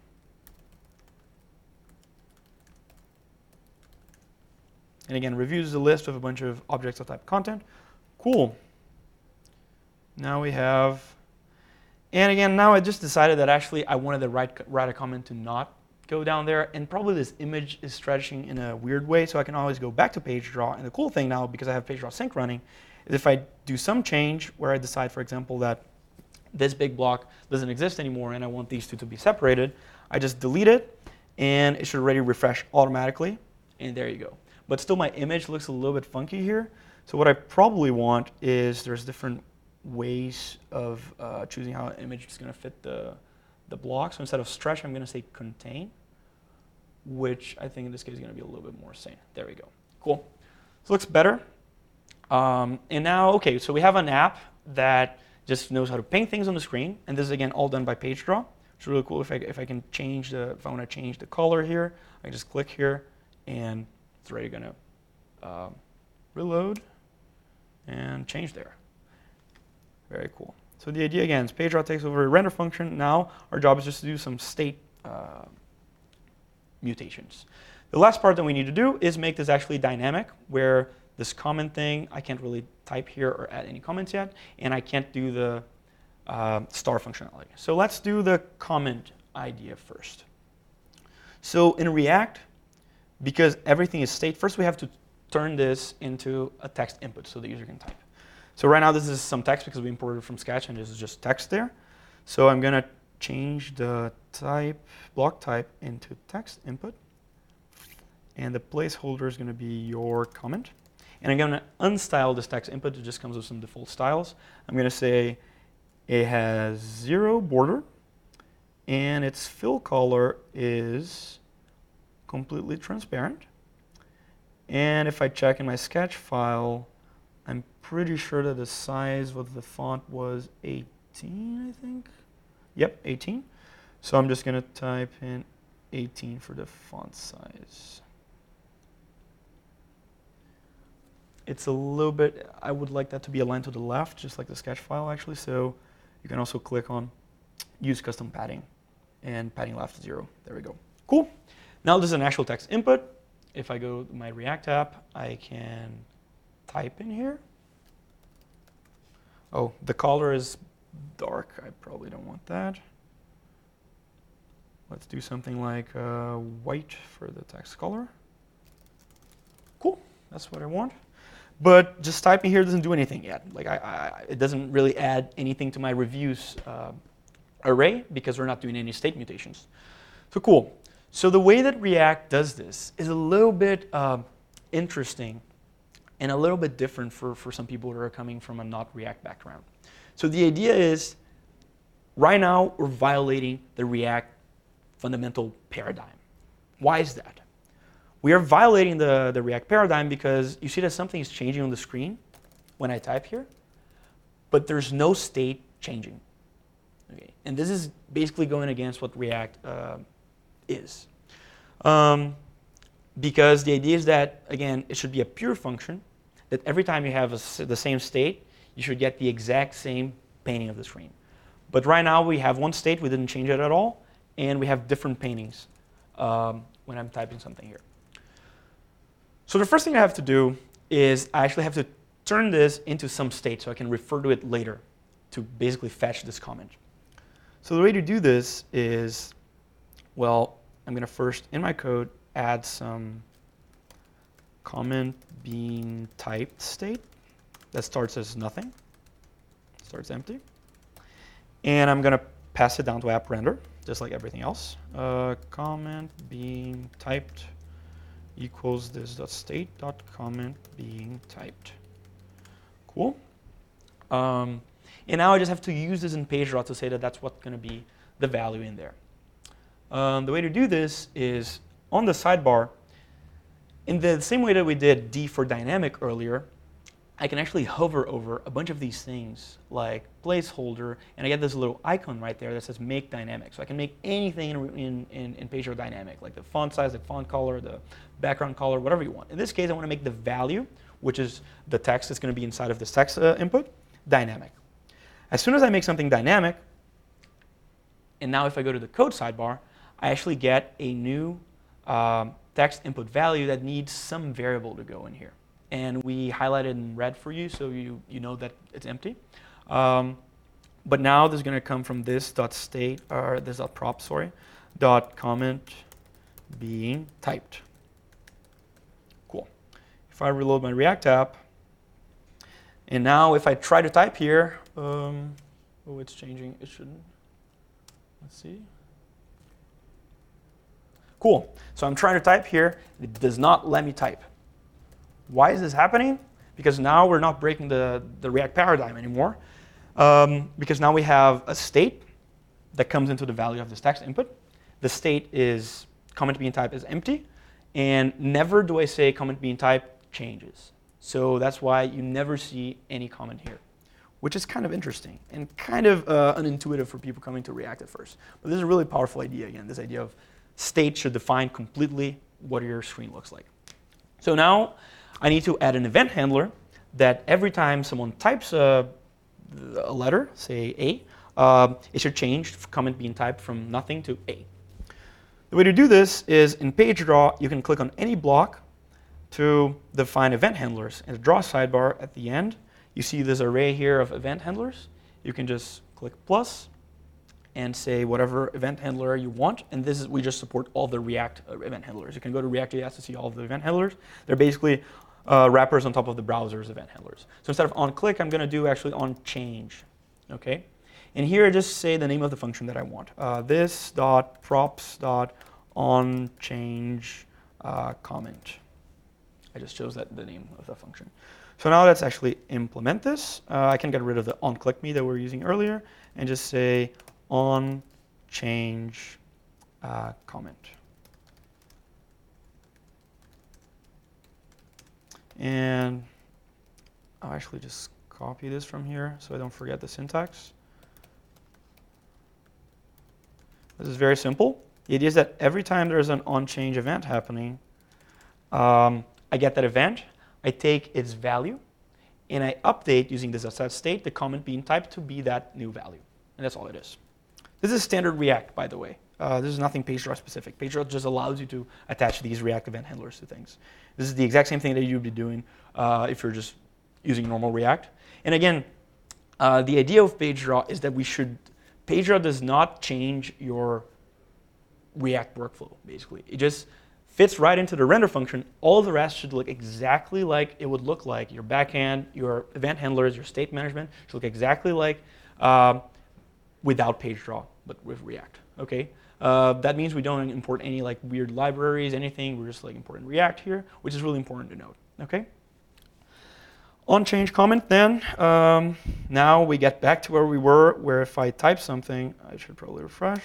And again, reviews is a list of a bunch of objects of type content. Cool. Now we have, and again, now I just decided that actually I wanted the write, write a comment to not go down there, and probably this image is stretching in a weird way, so I can always go back to PageDraw. And the cool thing now, because I have PageDraw Sync running, is if I do some change where I decide, for example, that this big block doesn't exist anymore and I want these two to be separated, I just delete it, and it should already refresh automatically, and there you go. But still, my image looks a little bit funky here. So what I probably want is there's different ways of uh, choosing how an image is going to fit the, the block. So instead of stretch, I'm going to say contain, which I think in this case is going to be a little bit more sane. There we go. Cool. So it looks better. Um, and now, OK, so we have an app that just knows how to paint things on the screen. And this is, again, all done by PageDraw. It's really cool if I, if I can change the, if I want to change the color here, I can just click here, and it's already going to um, reload and change there. Very cool. So the idea, again, is PageDraw takes over a render function. Now our job is just to do some state uh, mutations. The last part that we need to do is make this actually dynamic, where this comment thing, I can't really type here or add any comments yet, and I can't do the uh, star functionality. So let's do the comment idea first. So in React, because everything is state, first we have to turn this into a text input so the user can type. So right now this is some text because we imported it from Sketch, and this is just text there. So I'm going to change the type, block type into text input. And the placeholder is going to be your comment. And I'm going to unstyle this text input. It just comes with some default styles. I'm going to say it has zero border, and its fill color is completely transparent. And if I check in my Sketch file, I'm pretty sure that the size of the font was eighteen, I think. Yep, eighteen. So I'm just going to type in eighteen for the font size. It's a little bit, I would like that to be aligned to the left, just like the Sketch file, actually. So you can also click on Use Custom Padding, and padding left zero. There we go. Cool. Now this is an actual text input. If I go to my React app, I can type in here. Oh, the color is dark. I probably don't want that. Let's do something like uh, white for the text color. Cool. That's what I want. But just typing here doesn't do anything yet. Like I, I, it doesn't really add anything to my reviews uh, array because we're not doing any state mutations. So cool. So the way that React does this is a little bit uh, interesting and a little bit different for, for some people that are coming from a not React background. So the idea is, right now we're violating the React fundamental paradigm. Why is that? We are violating the, the React paradigm because you see that something is changing on the screen when I type here, but there's no state changing. Okay. And this is basically going against what React uh, is. Um, because the idea is that, again, it should be a pure function, that every time you have a, the same state, you should get the exact same painting of the screen. But right now we have one state, we didn't change it at all, and we have different paintings um, when I'm typing something here. So the first thing I have to do is I actually have to turn this into some state so I can refer to it later to basically fetch this comment. So the way to do this is, well, I'm going to first, in my code, add some comment being typed state that starts as nothing, starts empty. And I'm going to pass it down to app render, just like everything else. Uh, comment being typed equals this dot state dot comment being typed. Cool. Um, and now I just have to use this in PageDraw to say that that's what's going to be the value in there. Um, the way to do this is on the sidebar, in the same way that we did D for dynamic earlier, I can actually hover over a bunch of these things like placeholder, and I get this little icon right there that says make dynamic. So I can make anything in, in, in, in PageDraw dynamic, like the font size, the font color, the background color, whatever you want. In this case, I want to make the value, which is the text that's going to be inside of this text uh, input, dynamic. As soon as I make something dynamic, and now if I go to the code sidebar, I actually get a new um, text input value that needs some variable to go in here. And we highlighted in red for you, so you, you know that it's empty. Um, but now this is going to come from this dot state, or this dot prop, sorry, dot comment being typed. Cool. If I reload my React app, and now if I try to type here, um, oh, it's changing. It shouldn't. Let's see. Cool. So I'm trying to type here. It does not let me type. Why is this happening? Because now we're not breaking the, the React paradigm anymore. Um, because now we have a state that comes into the value of this text input. The state is comment being typed is empty. And never do I say comment being typed changes. So that's why you never see any comment here, which is kind of interesting and kind of uh, unintuitive for people coming to React at first. But this is a really powerful idea, again, this idea of state should define completely what your screen looks like. So now I need to add an event handler that every time someone types a, a letter, say A, uh, it should change comment being typed from nothing to A. The way to do this is in PageDraw, you can click on any block to define event handlers. In the draw sidebar at the end, you see this array here of event handlers. You can just click plus and say whatever event handler you want. And this is, we just support all the React uh, event handlers. You can go to React dot J S to see all of the event handlers. They're basically uh, wrappers on top of the browser's event handlers. So instead of on click, I'm going to do actually on change. Okay? And here I just say the name of the function that I want. Uh, this dot props dot on change uh, comment. I just chose that the name of the function. So now let's actually implement this. Uh, I can get rid of the on click me that we were using earlier and just say on change uh, comment. And I'll actually just copy this from here so I don't forget the syntax. This is very simple. The idea is that every time there's an on change event happening, um, I get that event, I take its value, and I update using this set state the comment being typed to be that new value. And that's all it is. This is standard React, by the way. Uh, this is nothing PageDraw specific. PageDraw just allows you to attach these React event handlers to things. This is the exact same thing that you'd be doing uh, if you're just using normal React. And again, uh, the idea of PageDraw is that we should, PageDraw does not change your React workflow, basically. It just fits right into the render function. All the rest should look exactly like it would look like your backend, your event handlers, your state management should look exactly like uh, without PageDraw, but with React. Okay, uh, that means we don't import any like weird libraries, anything. We're just like importing React here, which is really important to note. Okay. On change comment, then um, now we get back to where we were, where if I type something, I should probably refresh.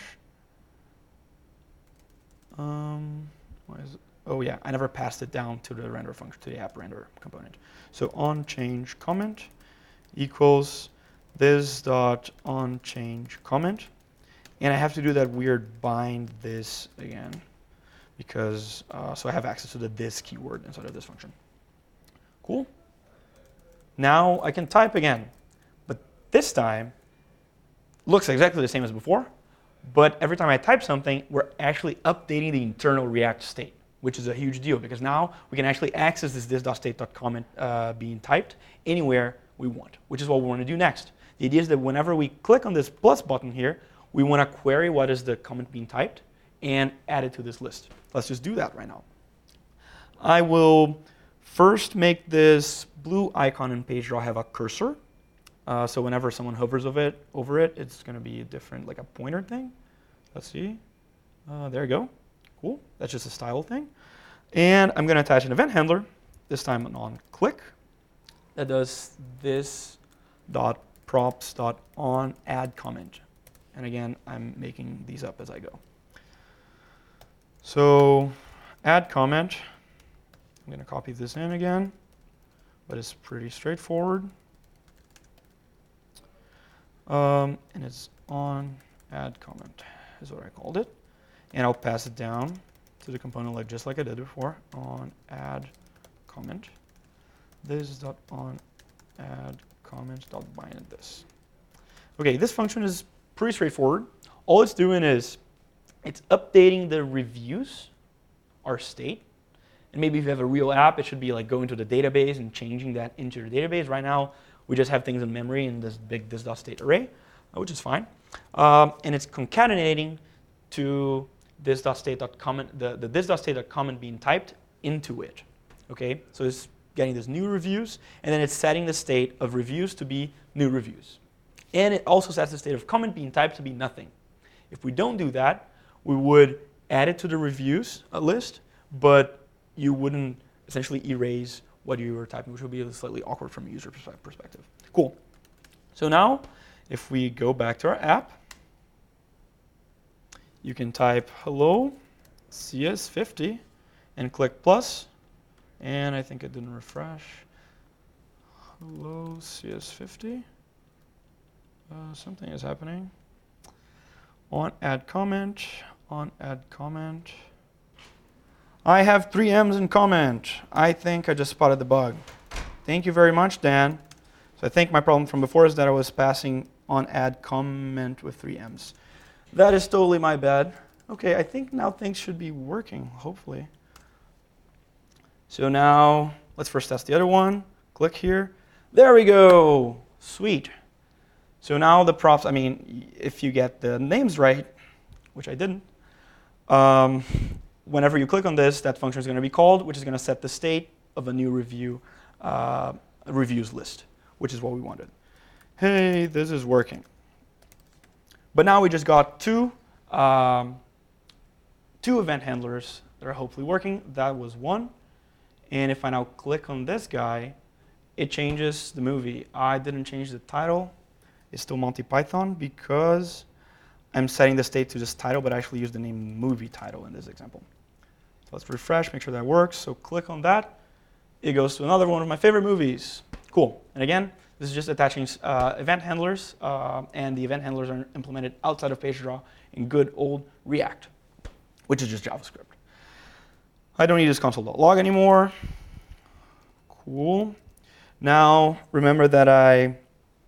Um, Why is it? Oh yeah, I never passed it down to the render function, to the app render component. So on change comment equals this dot on change comment, and I have to do that weird bind this again, because uh, so I have access to the this keyword inside of this function. Cool. Now I can type again, but this time looks exactly the same as before. But every time I type something, we're actually updating the internal React state, which is a huge deal because now we can actually access this this.state.comment uh, being typed anywhere we want, which is what we want to do next. The idea is that whenever we click on this plus button here, we want to query what is the comment being typed and add it to this list. Let's just do that right now. I will first make this blue icon in PageDraw have a cursor. Uh, so whenever someone hovers of it, over it, it's going to be a different, like a pointer thing. Let's see. Uh, there you go. Cool. That's just a style thing. And I'm going to attach an event handler, this time an on click, that does this dot props dot on add comment. And again, I'm making these up as I go. So add comment. I'm going to copy this in again, but it's pretty straightforward. Um, and it's on add comment is what I called it. And I'll pass it down to the component like just like I did before on add comment. This dot on add comment dot bind this. Okay, this function is pretty straightforward. All it's doing is it's updating the reviews, our state. And maybe if you have a real app, it should be like going to the database and changing that into the database. Right now, we just have things in memory in this big this.state array, which is fine. Um, and it's concatenating to this.state.comment, the, the this.state.comment being typed into it. Okay, so it's getting this new reviews, and then it's setting the state of reviews to be new reviews. And it also sets the state of comment being typed to be nothing. If we don't do that, we would add it to the reviews list, but you wouldn't essentially erase what you were typing, which would be slightly awkward from a user perspective. Cool. So now, if we go back to our app, you can type hello C S fifty and click plus, and I think it didn't refresh. Hello C S fifty. Uh, something is happening. On add comment, on add comment. I have three M's in comment. I think I just spotted the bug. Thank you very much, Dan. So I think my problem from before is that I was passing on add comment with three M's. That is totally my bad. Okay, I think now things should be working, hopefully. So now, let's first test the other one. Click here. There we go. Sweet. So now the props, I mean, if you get the names right, which I didn't, um, whenever you click on this, that function is going to be called, which is going to set the state of a new review uh, reviews list, which is what we wanted. Hey, this is working. But now we just got two, um, two event handlers that are hopefully working. That was one. And if I now click on this guy, it changes the movie. I didn't change the title. It's still Monty Python because I'm setting the state to this title, but I actually use the name movie title in this example. So let's refresh, make sure that works. So click on that. It goes to another one of my favorite movies. Cool. And again, this is just attaching uh, event handlers, uh, and the event handlers are implemented outside of PageDraw in good old React, which is just JavaScript. I don't need this console.log anymore. Cool. Now, remember that I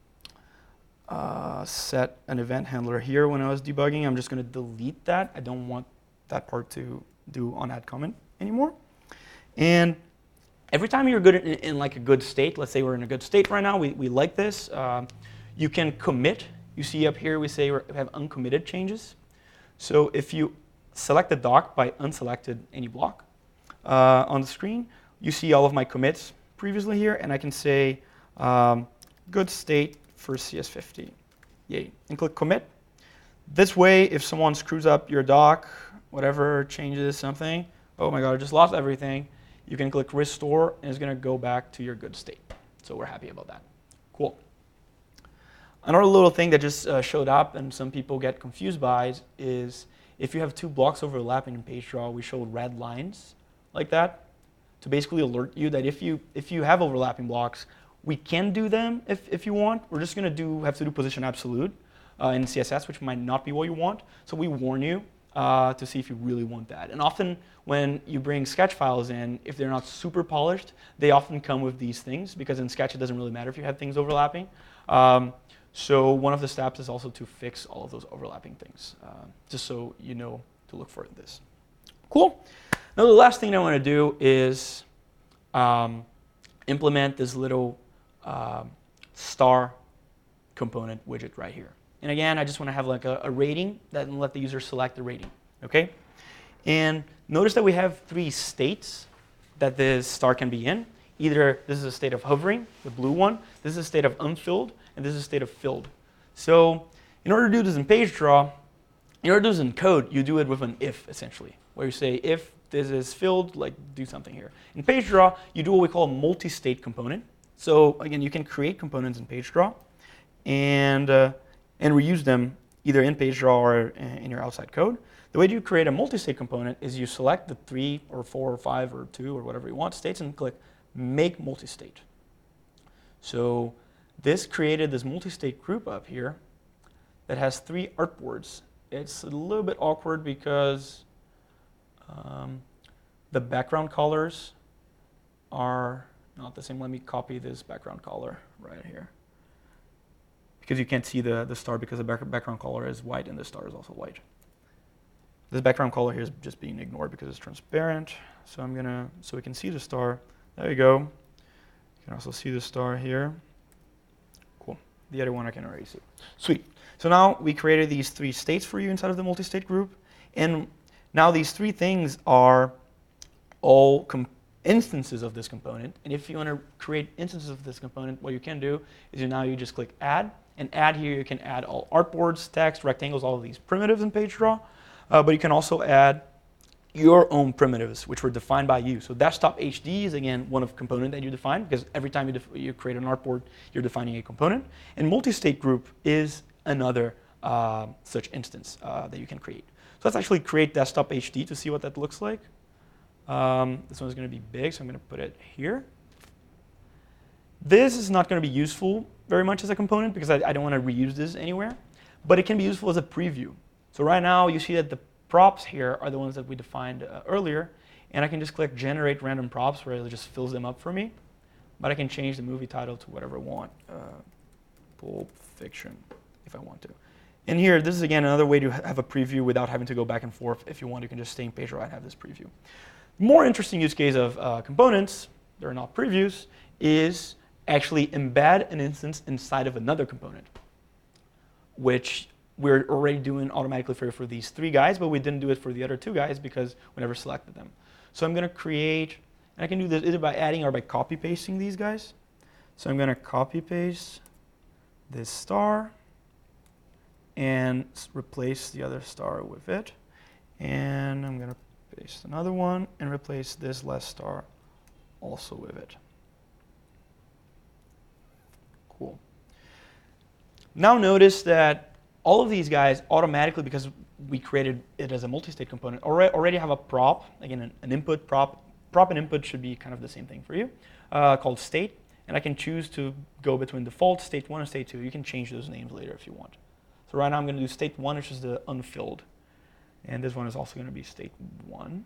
uh, set an event handler here when I was debugging. I'm just going to delete that. I don't want that part to do on add comment anymore. And every time you're good in, in like a good state, let's say we're in a good state right now, we, we like this, uh, you can commit. You see up here we say we have uncommitted changes. So if you select the doc by unselected any block uh, on the screen, you see all of my commits previously here, and I can say um, good state for C S fifty. Yay. And click commit. This way, if someone screws up your doc, whatever, changes something, oh my god, I just lost everything, you can click restore, and it's going to go back to your good state. So we're happy about that. Cool. Another little thing that just uh, showed up and some people get confused by is if you have two blocks overlapping in PageDraw, we show red lines like that to basically alert you that if you if you have overlapping blocks, we can do them if, if you want. We're just going to do have to do position absolute uh, in C S S, which might not be what you want. So we warn you uh, to see if you really want that. And often when you bring sketch files in, if they're not super polished, they often come with these things because in Sketch it doesn't really matter if you have things overlapping. Um, so one of the steps is also to fix all of those overlapping things, uh, just so you know to look for this. Cool. Now the last thing I want to do is um, implement this little um, star component widget right here. And again, I just want to have like a, a rating that will let the user select the rating. Okay? And notice that we have three states that this star can be in. Either this is a state of hovering, the blue one, this is a state of unfilled, and this is a state of filled. So in order to do this in PageDraw, in order to do this in code, you do it with an if, essentially, where you say if this is filled, like do something here. In PageDraw, you do what we call a multi-state component. So again, you can create components in PageDraw and, uh, and reuse them either in PageDraw or in your outside code. The way you create a multi-state component is you select the three or four or five or two or whatever you want states and click make multi-state. So this created this multi-state group up here that has three artboards. It's a little bit awkward because um, the background colors are not the same. Let me copy this background color right here. Because you can't see the, the star because the back, background color is white and the star is also white. This background color here is just being ignored because it's transparent. So I'm gonna, so we can see the star. There you go. You can also see the star here. Cool. The other one I can already see. Sweet. So now we created these three states for you inside of the multi-state group. And Now these three things are all com instances of this component. And if you want to create instances of this component, what you can do is you now you just click add. And add here, you can add all artboards, text, rectangles, all of these primitives in PageDraw. Uh, but you can also add your own primitives, which were defined by you. So desktop H D is, again, one of component that you define, because every time you, you create an artboard, you're defining a component. And multi-state group is another uh, such instance uh, that you can create. So let's actually create desktop H D to see what that looks like. Um, this one's going to be big, so I'm going to put it here. This is not going to be useful very much as a component, because I, I don't want to reuse this anywhere. But it can be useful as a preview. So right now, you see that the props here are the ones that we defined uh, earlier. And I can just click Generate Random Props, where it just fills them up for me. But I can change the movie title to whatever I want. Uh, Pulp Fiction, if I want to. And here, this is, again, another way to have a preview without having to go back and forth. If you want, you can just stay in PageDraw and have this preview. More interesting use case of uh, components, they're not previews, is actually embed an instance inside of another component, which we're already doing automatically for, for these three guys, but we didn't do it for the other two guys because we never selected them. So I'm going to create, and I can do this either by adding or by copy pasting these guys. So I'm going to copy paste this star and replace the other star with it. And I'm going to paste another one and replace this last star also with it. Cool. Now notice that all of these guys automatically, because we created it as a multi-state component, already, already have a prop, again, an, an input prop. Prop and input should be kind of the same thing for you, uh, called state. And I can choose to go between default, state one, and state two. You can change those names later if you want. So right now I'm going to do state one, which is the unfilled. And this one is also going to be state one.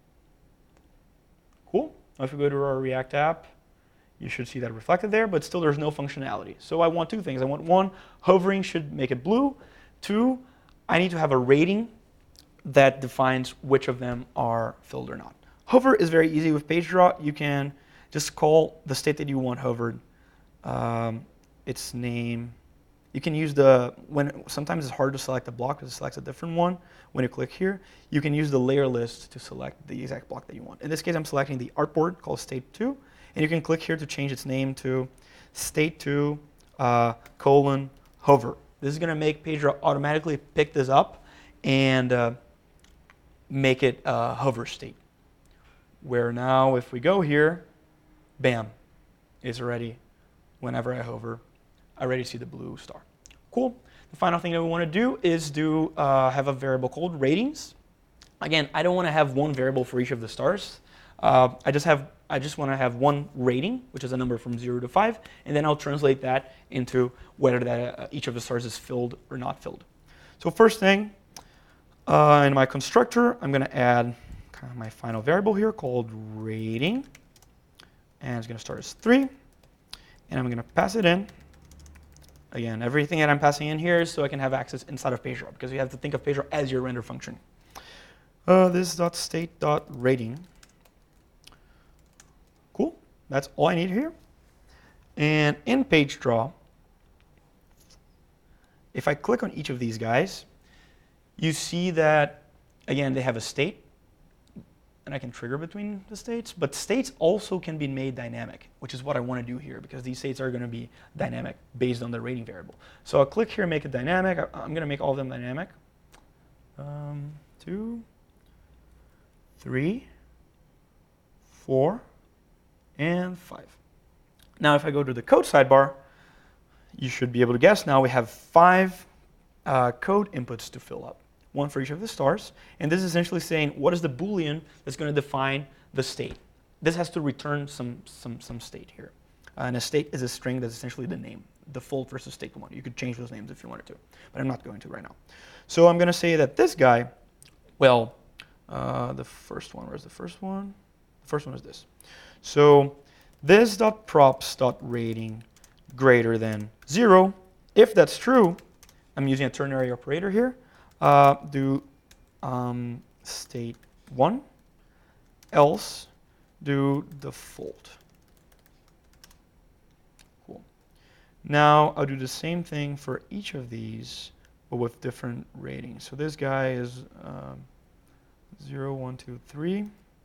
Cool. Now if we go to our React app, you should see that reflected there, but still there's no functionality. So I want two things. I want one, hovering should make it blue. Two, I need to have a rating that defines which of them are filled or not. Hover is very easy with PageDraw. You can just call the state that you want hovered, um, its name. You can use the, when sometimes it's hard to select a block because it selects a different one. When you click here, you can use the layer list to select the exact block that you want. In this case, I'm selecting the artboard called state two. And you can click here to change its name to state two uh, colon hover. This is going to make PageDraw automatically pick this up and uh, make it uh, hover state. Where now, if we go here, bam, it's already, whenever I hover, I already see the blue star. Cool. The final thing that we want to do is do uh, have a variable called ratings. Again, I don't want to have one variable for each of the stars. Uh, I just have I just want to have one rating, which is a number from zero to five, and then I'll translate that into whether that uh, each of the stars is filled or not filled. So first thing, uh, in my constructor, I'm going to add kind of my final variable here called rating, and it's going to start as three, and I'm going to pass it in. Again, everything that I'm passing in here is so I can have access inside of PageDraw, because you have to think of PageDraw as your render function. Uh, this dot state dot rating. Cool, that's all I need here. And in PageDraw, if I click on each of these guys, you see that, again, they have a state, and I can trigger between the states, but states also can be made dynamic, which is what I want to do here, because these states are going to be dynamic based on the rating variable. So I'll click here, make it dynamic. I'm going to make all of them dynamic. Um, two, three, four, and five. Now if I go to the code sidebar, you should be able to guess now we have five uh, code inputs to fill up, one for each of the stars. And this is essentially saying what is the Boolean that's going to define the state. This has to return some, some, some state here. Uh, and a state is a string that's essentially the name, default versus state one. You could change those names if you wanted to, but I'm not going to right now. So I'm going to say that this guy, well, uh, the first one, where's the first one? The first one is this. So this dot props dot rating greater than zero. If that's true, I'm using a ternary operator here. Uh, do um, state one, else do default. Cool. Now I'll do the same thing for each of these, but with different ratings. So this guy is um, zero, one, two, three,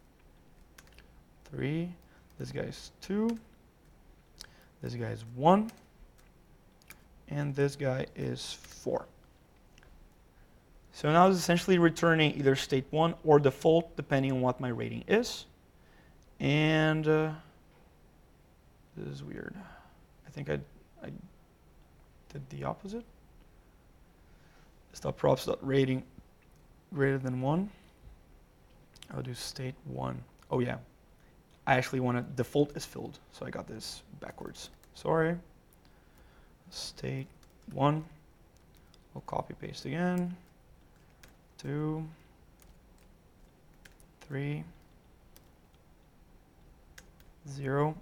three. This guy's two. This guy is one. And this guy is four. So now it's essentially returning either state one or default, depending on what my rating is. And uh, this is weird. I think I, I did the opposite. Stop props dot rating greater than one. I'll do state one. Oh yeah, I actually want to default is filled, so I got this backwards. Sorry. State one. We'll copy paste again. Two, three, zero,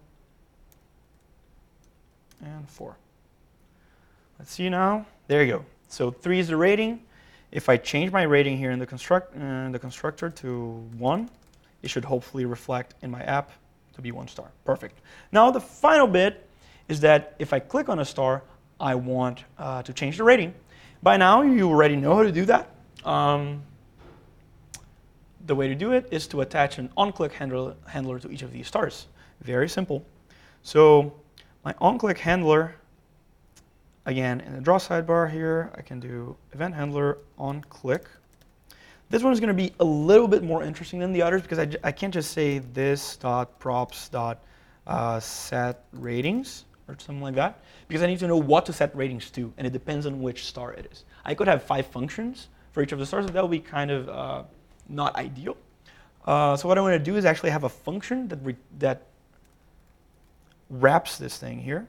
and four. Let's see now. There you go. So three is the rating. If I change my rating here in the construct uh, the constructor to one, it should hopefully reflect in my app to be one star. Perfect. Now the final bit is that if I click on a star, I want uh, to change the rating. By now, you already know how to do that. Um, the way to do it is to attach an onClick handler, handler to each of these stars. Very simple. So my onClick handler, again, in the draw sidebar here, I can do event handler onClick. This one is going to be a little bit more interesting than the others because I, I can't just say this dot props dot uh, set ratings or something like that, because I need to know what to set ratings to, and it depends on which star it is. I could have five functions for each of the stars, but that would be kind of uh, not ideal. Uh, so what I want to do is actually have a function that, re that wraps this thing here.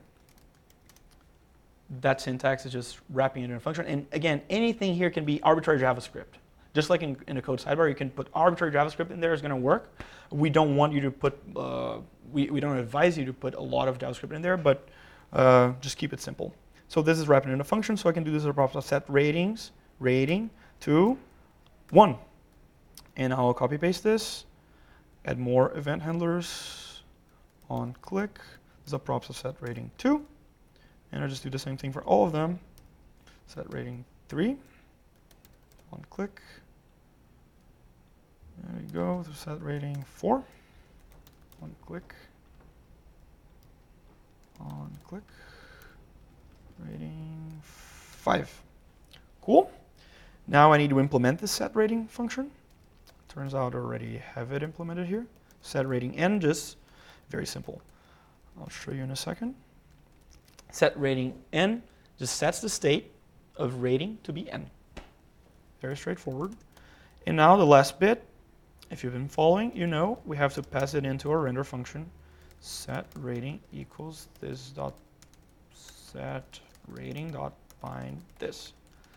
That syntax is just wrapping it in a function. And again, anything here can be arbitrary JavaScript. Just like in, in a code sidebar, you can put arbitrary JavaScript in there, it's going to work. We don't want you to put, uh, we, we don't advise you to put a lot of JavaScript in there, but uh, just keep it simple. So this is wrapping in a function, so I can do this as a set ratings, rating to one. And I'll copy paste this, add more event handlers on click. This is a props of set rating two. And I'll just do the same thing for all of them. Set rating three. On click. There we go. Set rating four. On click. On click. Rating five. Cool. Now I need to implement this set rating function. Turns out I already have it implemented here. Set rating n, just very simple. I'll show you in a second. Set rating n just sets the state of rating to be n. Very straightforward. And now the last bit, if you've been following, you know we have to pass it into our render function. Set rating equals this dot set rating dot find this.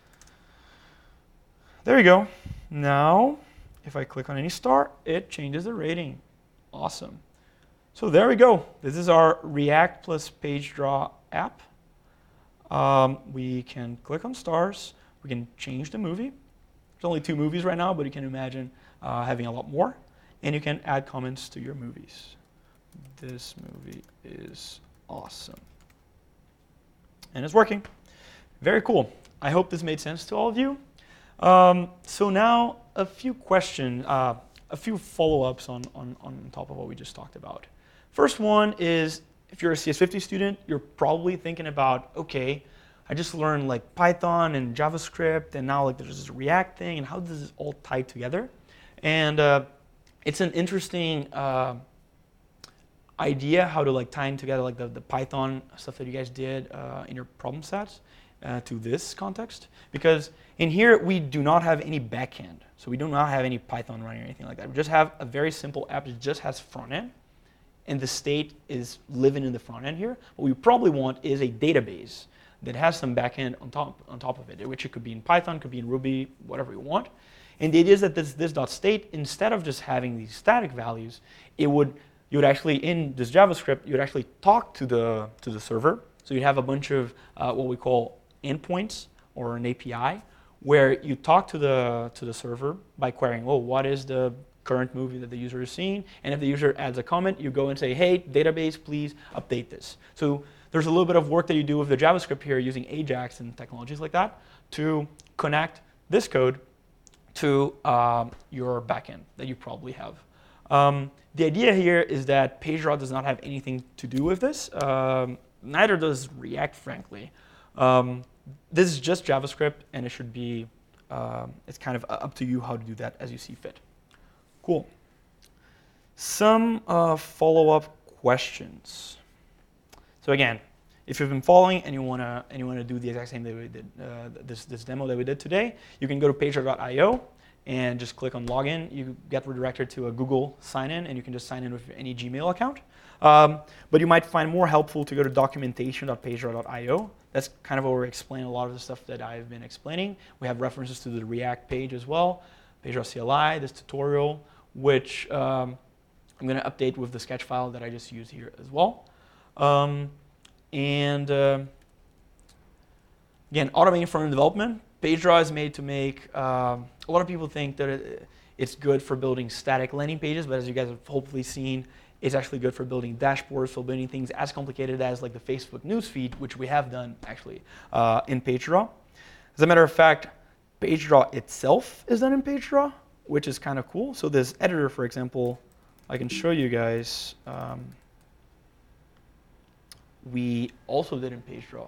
There you go. Now, if I click on any star, it changes the rating. Awesome. So there we go. This is our React plus PageDraw app. Um, we can click on stars. We can change the movie. There's only two movies right now, but you can imagine uh, having a lot more. And you can add comments to your movies. This movie is awesome. And it's working. Very cool. I hope this made sense to all of you. Um, so now a few questions, uh, a few follow-ups on, on, on top of what we just talked about. First one is, if you're a C S fifty student, you're probably thinking about, okay, I just learned like Python and JavaScript, and now like there's this React thing, and how does this all tie together? And uh, it's an interesting uh, idea how to like tie in together like the, the Python stuff that you guys did uh, in your problem sets uh, to this context. Because in here, we do not have any backend. So we do not have any Python running or anything like that. We just have a very simple app that just has front end. And the state is living in the front end here. What we probably want is a database that has some backend on top on top of it, which it could be in Python, could be in Ruby, whatever you want. And the idea is that this this dot state, instead of just having these static values, it would you would actually in this JavaScript you would actually talk to the to the server. So you'd have a bunch of uh, what we call endpoints or an A P I, where you talk to the to the server by querying, oh, what is the current movie that the user is seeing, and if the user adds a comment, you go and say, hey, database, please update this. So there's a little bit of work that you do with the JavaScript here using Ajax and technologies like that to connect this code to um, your backend that you probably have. Um, the idea here is that PageRaw does not have anything to do with this. Um, neither does React, frankly. Um, this is just JavaScript, and it should be, um, it's kind of up to you how to do that as you see fit. Cool. Some uh, follow-up questions. So again, if you've been following and you wanna and you wanna do the exact same that we did, uh, this this demo that we did today, you can go to pagedraw dot i o and just click on login. You get redirected to a Google sign-in, and you can just sign in with any Gmail account. Um, but you might find more helpful to go to documentation dot pagedraw dot i o. That's kind of where we explain a lot of the stuff that I've been explaining. We have references to the React page as well, PageRaw C L I, this tutorial, which um, I'm going to update with the sketch file that I just used here as well. Um, and uh, again, automating front-end development. PageRaw is made to make, um, a lot of people think that it, it's good for building static landing pages, but as you guys have hopefully seen, it's actually good for building dashboards, for building things as complicated as like the Facebook newsfeed, which we have done actually uh, in PageRaw. As a matter of fact, PageRaw itself is done in PageRaw, which is kind of cool. So this editor, for example, I can show you guys. Um, we also did in PageRaw.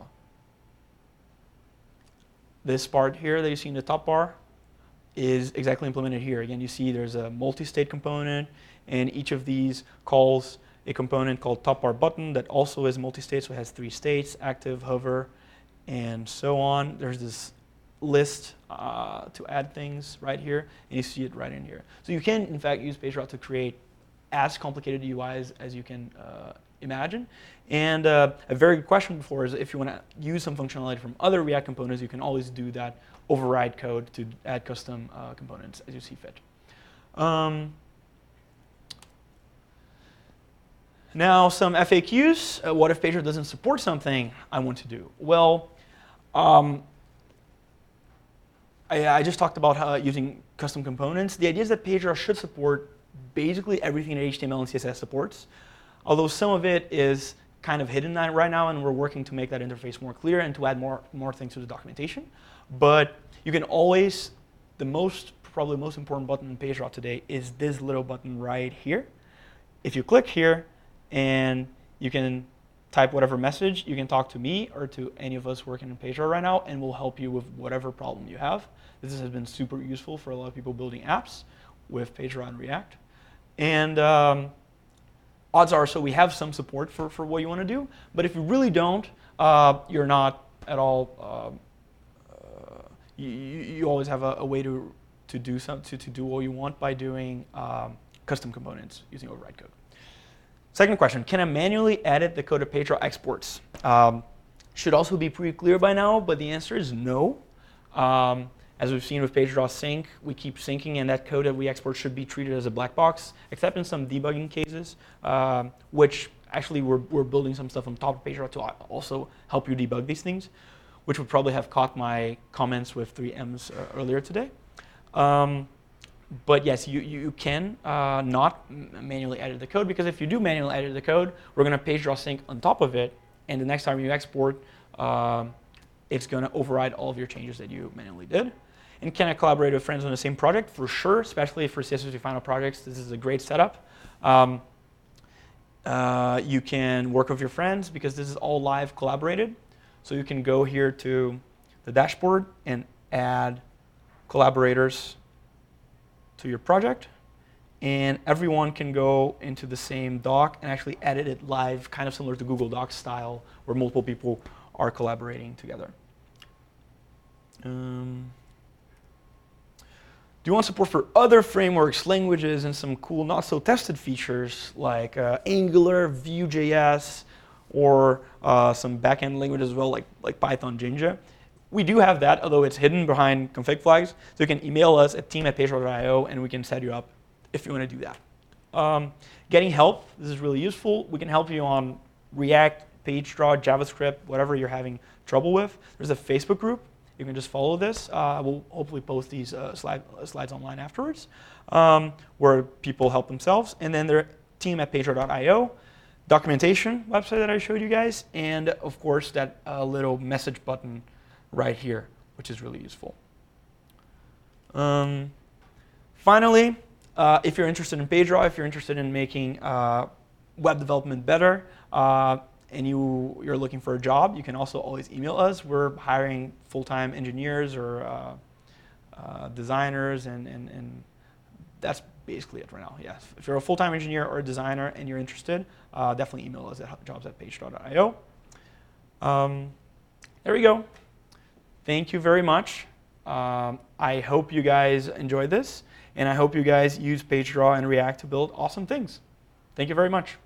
This part here that you see in the top bar is exactly implemented here. Again, you see there's a multi-state component, and each of these calls a component called top bar button that also is multi-state, so it has three states, active, hover, and so on. There's this list uh, to add things right here, and you see it right in here. So you can, in fact, use PageRaw to create as complicated U Is as you can uh, imagine. And uh, a very good question before is if you want to use some functionality from other React components, you can always do that, override code to add custom uh, components as you see fit. Um, now, some F A Qs. Uh, what if PageRaw doesn't support something I want to do? Well, um, I, I just talked about how using custom components. The idea is that PageRaw should support basically everything that H T M L and C S S supports, although some of it is kind of hidden right now, and we're working to make that interface more clear and to add more, more things to the documentation. But you can always, the most, probably most important button in PageRaw today is this little button right here. If you click here and you can type whatever message, you can talk to me or to any of us working in PageRaw right now, and we'll help you with whatever problem you have. This has been super useful for a lot of people building apps with PageRaw and React. And um, odds are, so we have some support for, for what you want to do, but if you really don't, uh, you're not at all, uh, uh, you, you always have a, a way to, to, do some, to, to do what you want by doing um, custom components using override code. Second question, can I manually edit the code of PageRaw exports? Um, should also be pretty clear by now, but the answer is no. Um, As we've seen with PageRaw sync, we keep syncing, and that code that we export should be treated as a black box, except in some debugging cases, um, which actually we're, we're building some stuff on top of PageRaw to also help you debug these things, which would probably have caught my comments with three M's uh, earlier today. Um, but yes, you, you can uh, not manually edit the code, because if you do manually edit the code, we're going to PageRaw sync on top of it, and the next time you export, um, it's going to override all of your changes that you manually did. And can I collaborate with friends on the same project? For sure, especially for C S S fifty final projects, this is a great setup. Um, uh, you can work with your friends because this is all live collaborated. So you can go here to the dashboard and add collaborators to your project. And everyone can go into the same doc and actually edit it live, kind of similar to Google Docs style, where multiple people are collaborating together. Um, Do you want support for other frameworks, languages, and some cool not so tested features like uh, Angular, Vue.js, or uh, some backend languages as well like, like Python, Jinja? We do have that, although it's hidden behind config flags. So you can email us at team at pagedraw dot i o and we can set you up if you want to do that. Um, getting help, this is really useful. We can help you on React, PageRaw, JavaScript, whatever you're having trouble with. There's a Facebook group. You can just follow this. Uh, we'll hopefully post these uh, slide, uh, slides online afterwards, um, where people help themselves. And then their team at pagedraw dot i o, documentation website that I showed you guys, and of course that uh, little message button right here, which is really useful. Um, finally, uh, if you're interested in PageRaw, if you're interested in making uh, web development better, uh, and you, you're looking for a job, you can also always email us. We're hiring full-time engineers or uh, uh, designers, and, and, and that's basically it right now. Yes, if you're a full-time engineer or a designer and you're interested, uh, definitely email us at jobs at pagedraw dot i o. Um, there we go. Thank you very much. Um, I hope you guys enjoyed this, and I hope you guys use PageRaw and React to build awesome things. Thank you very much.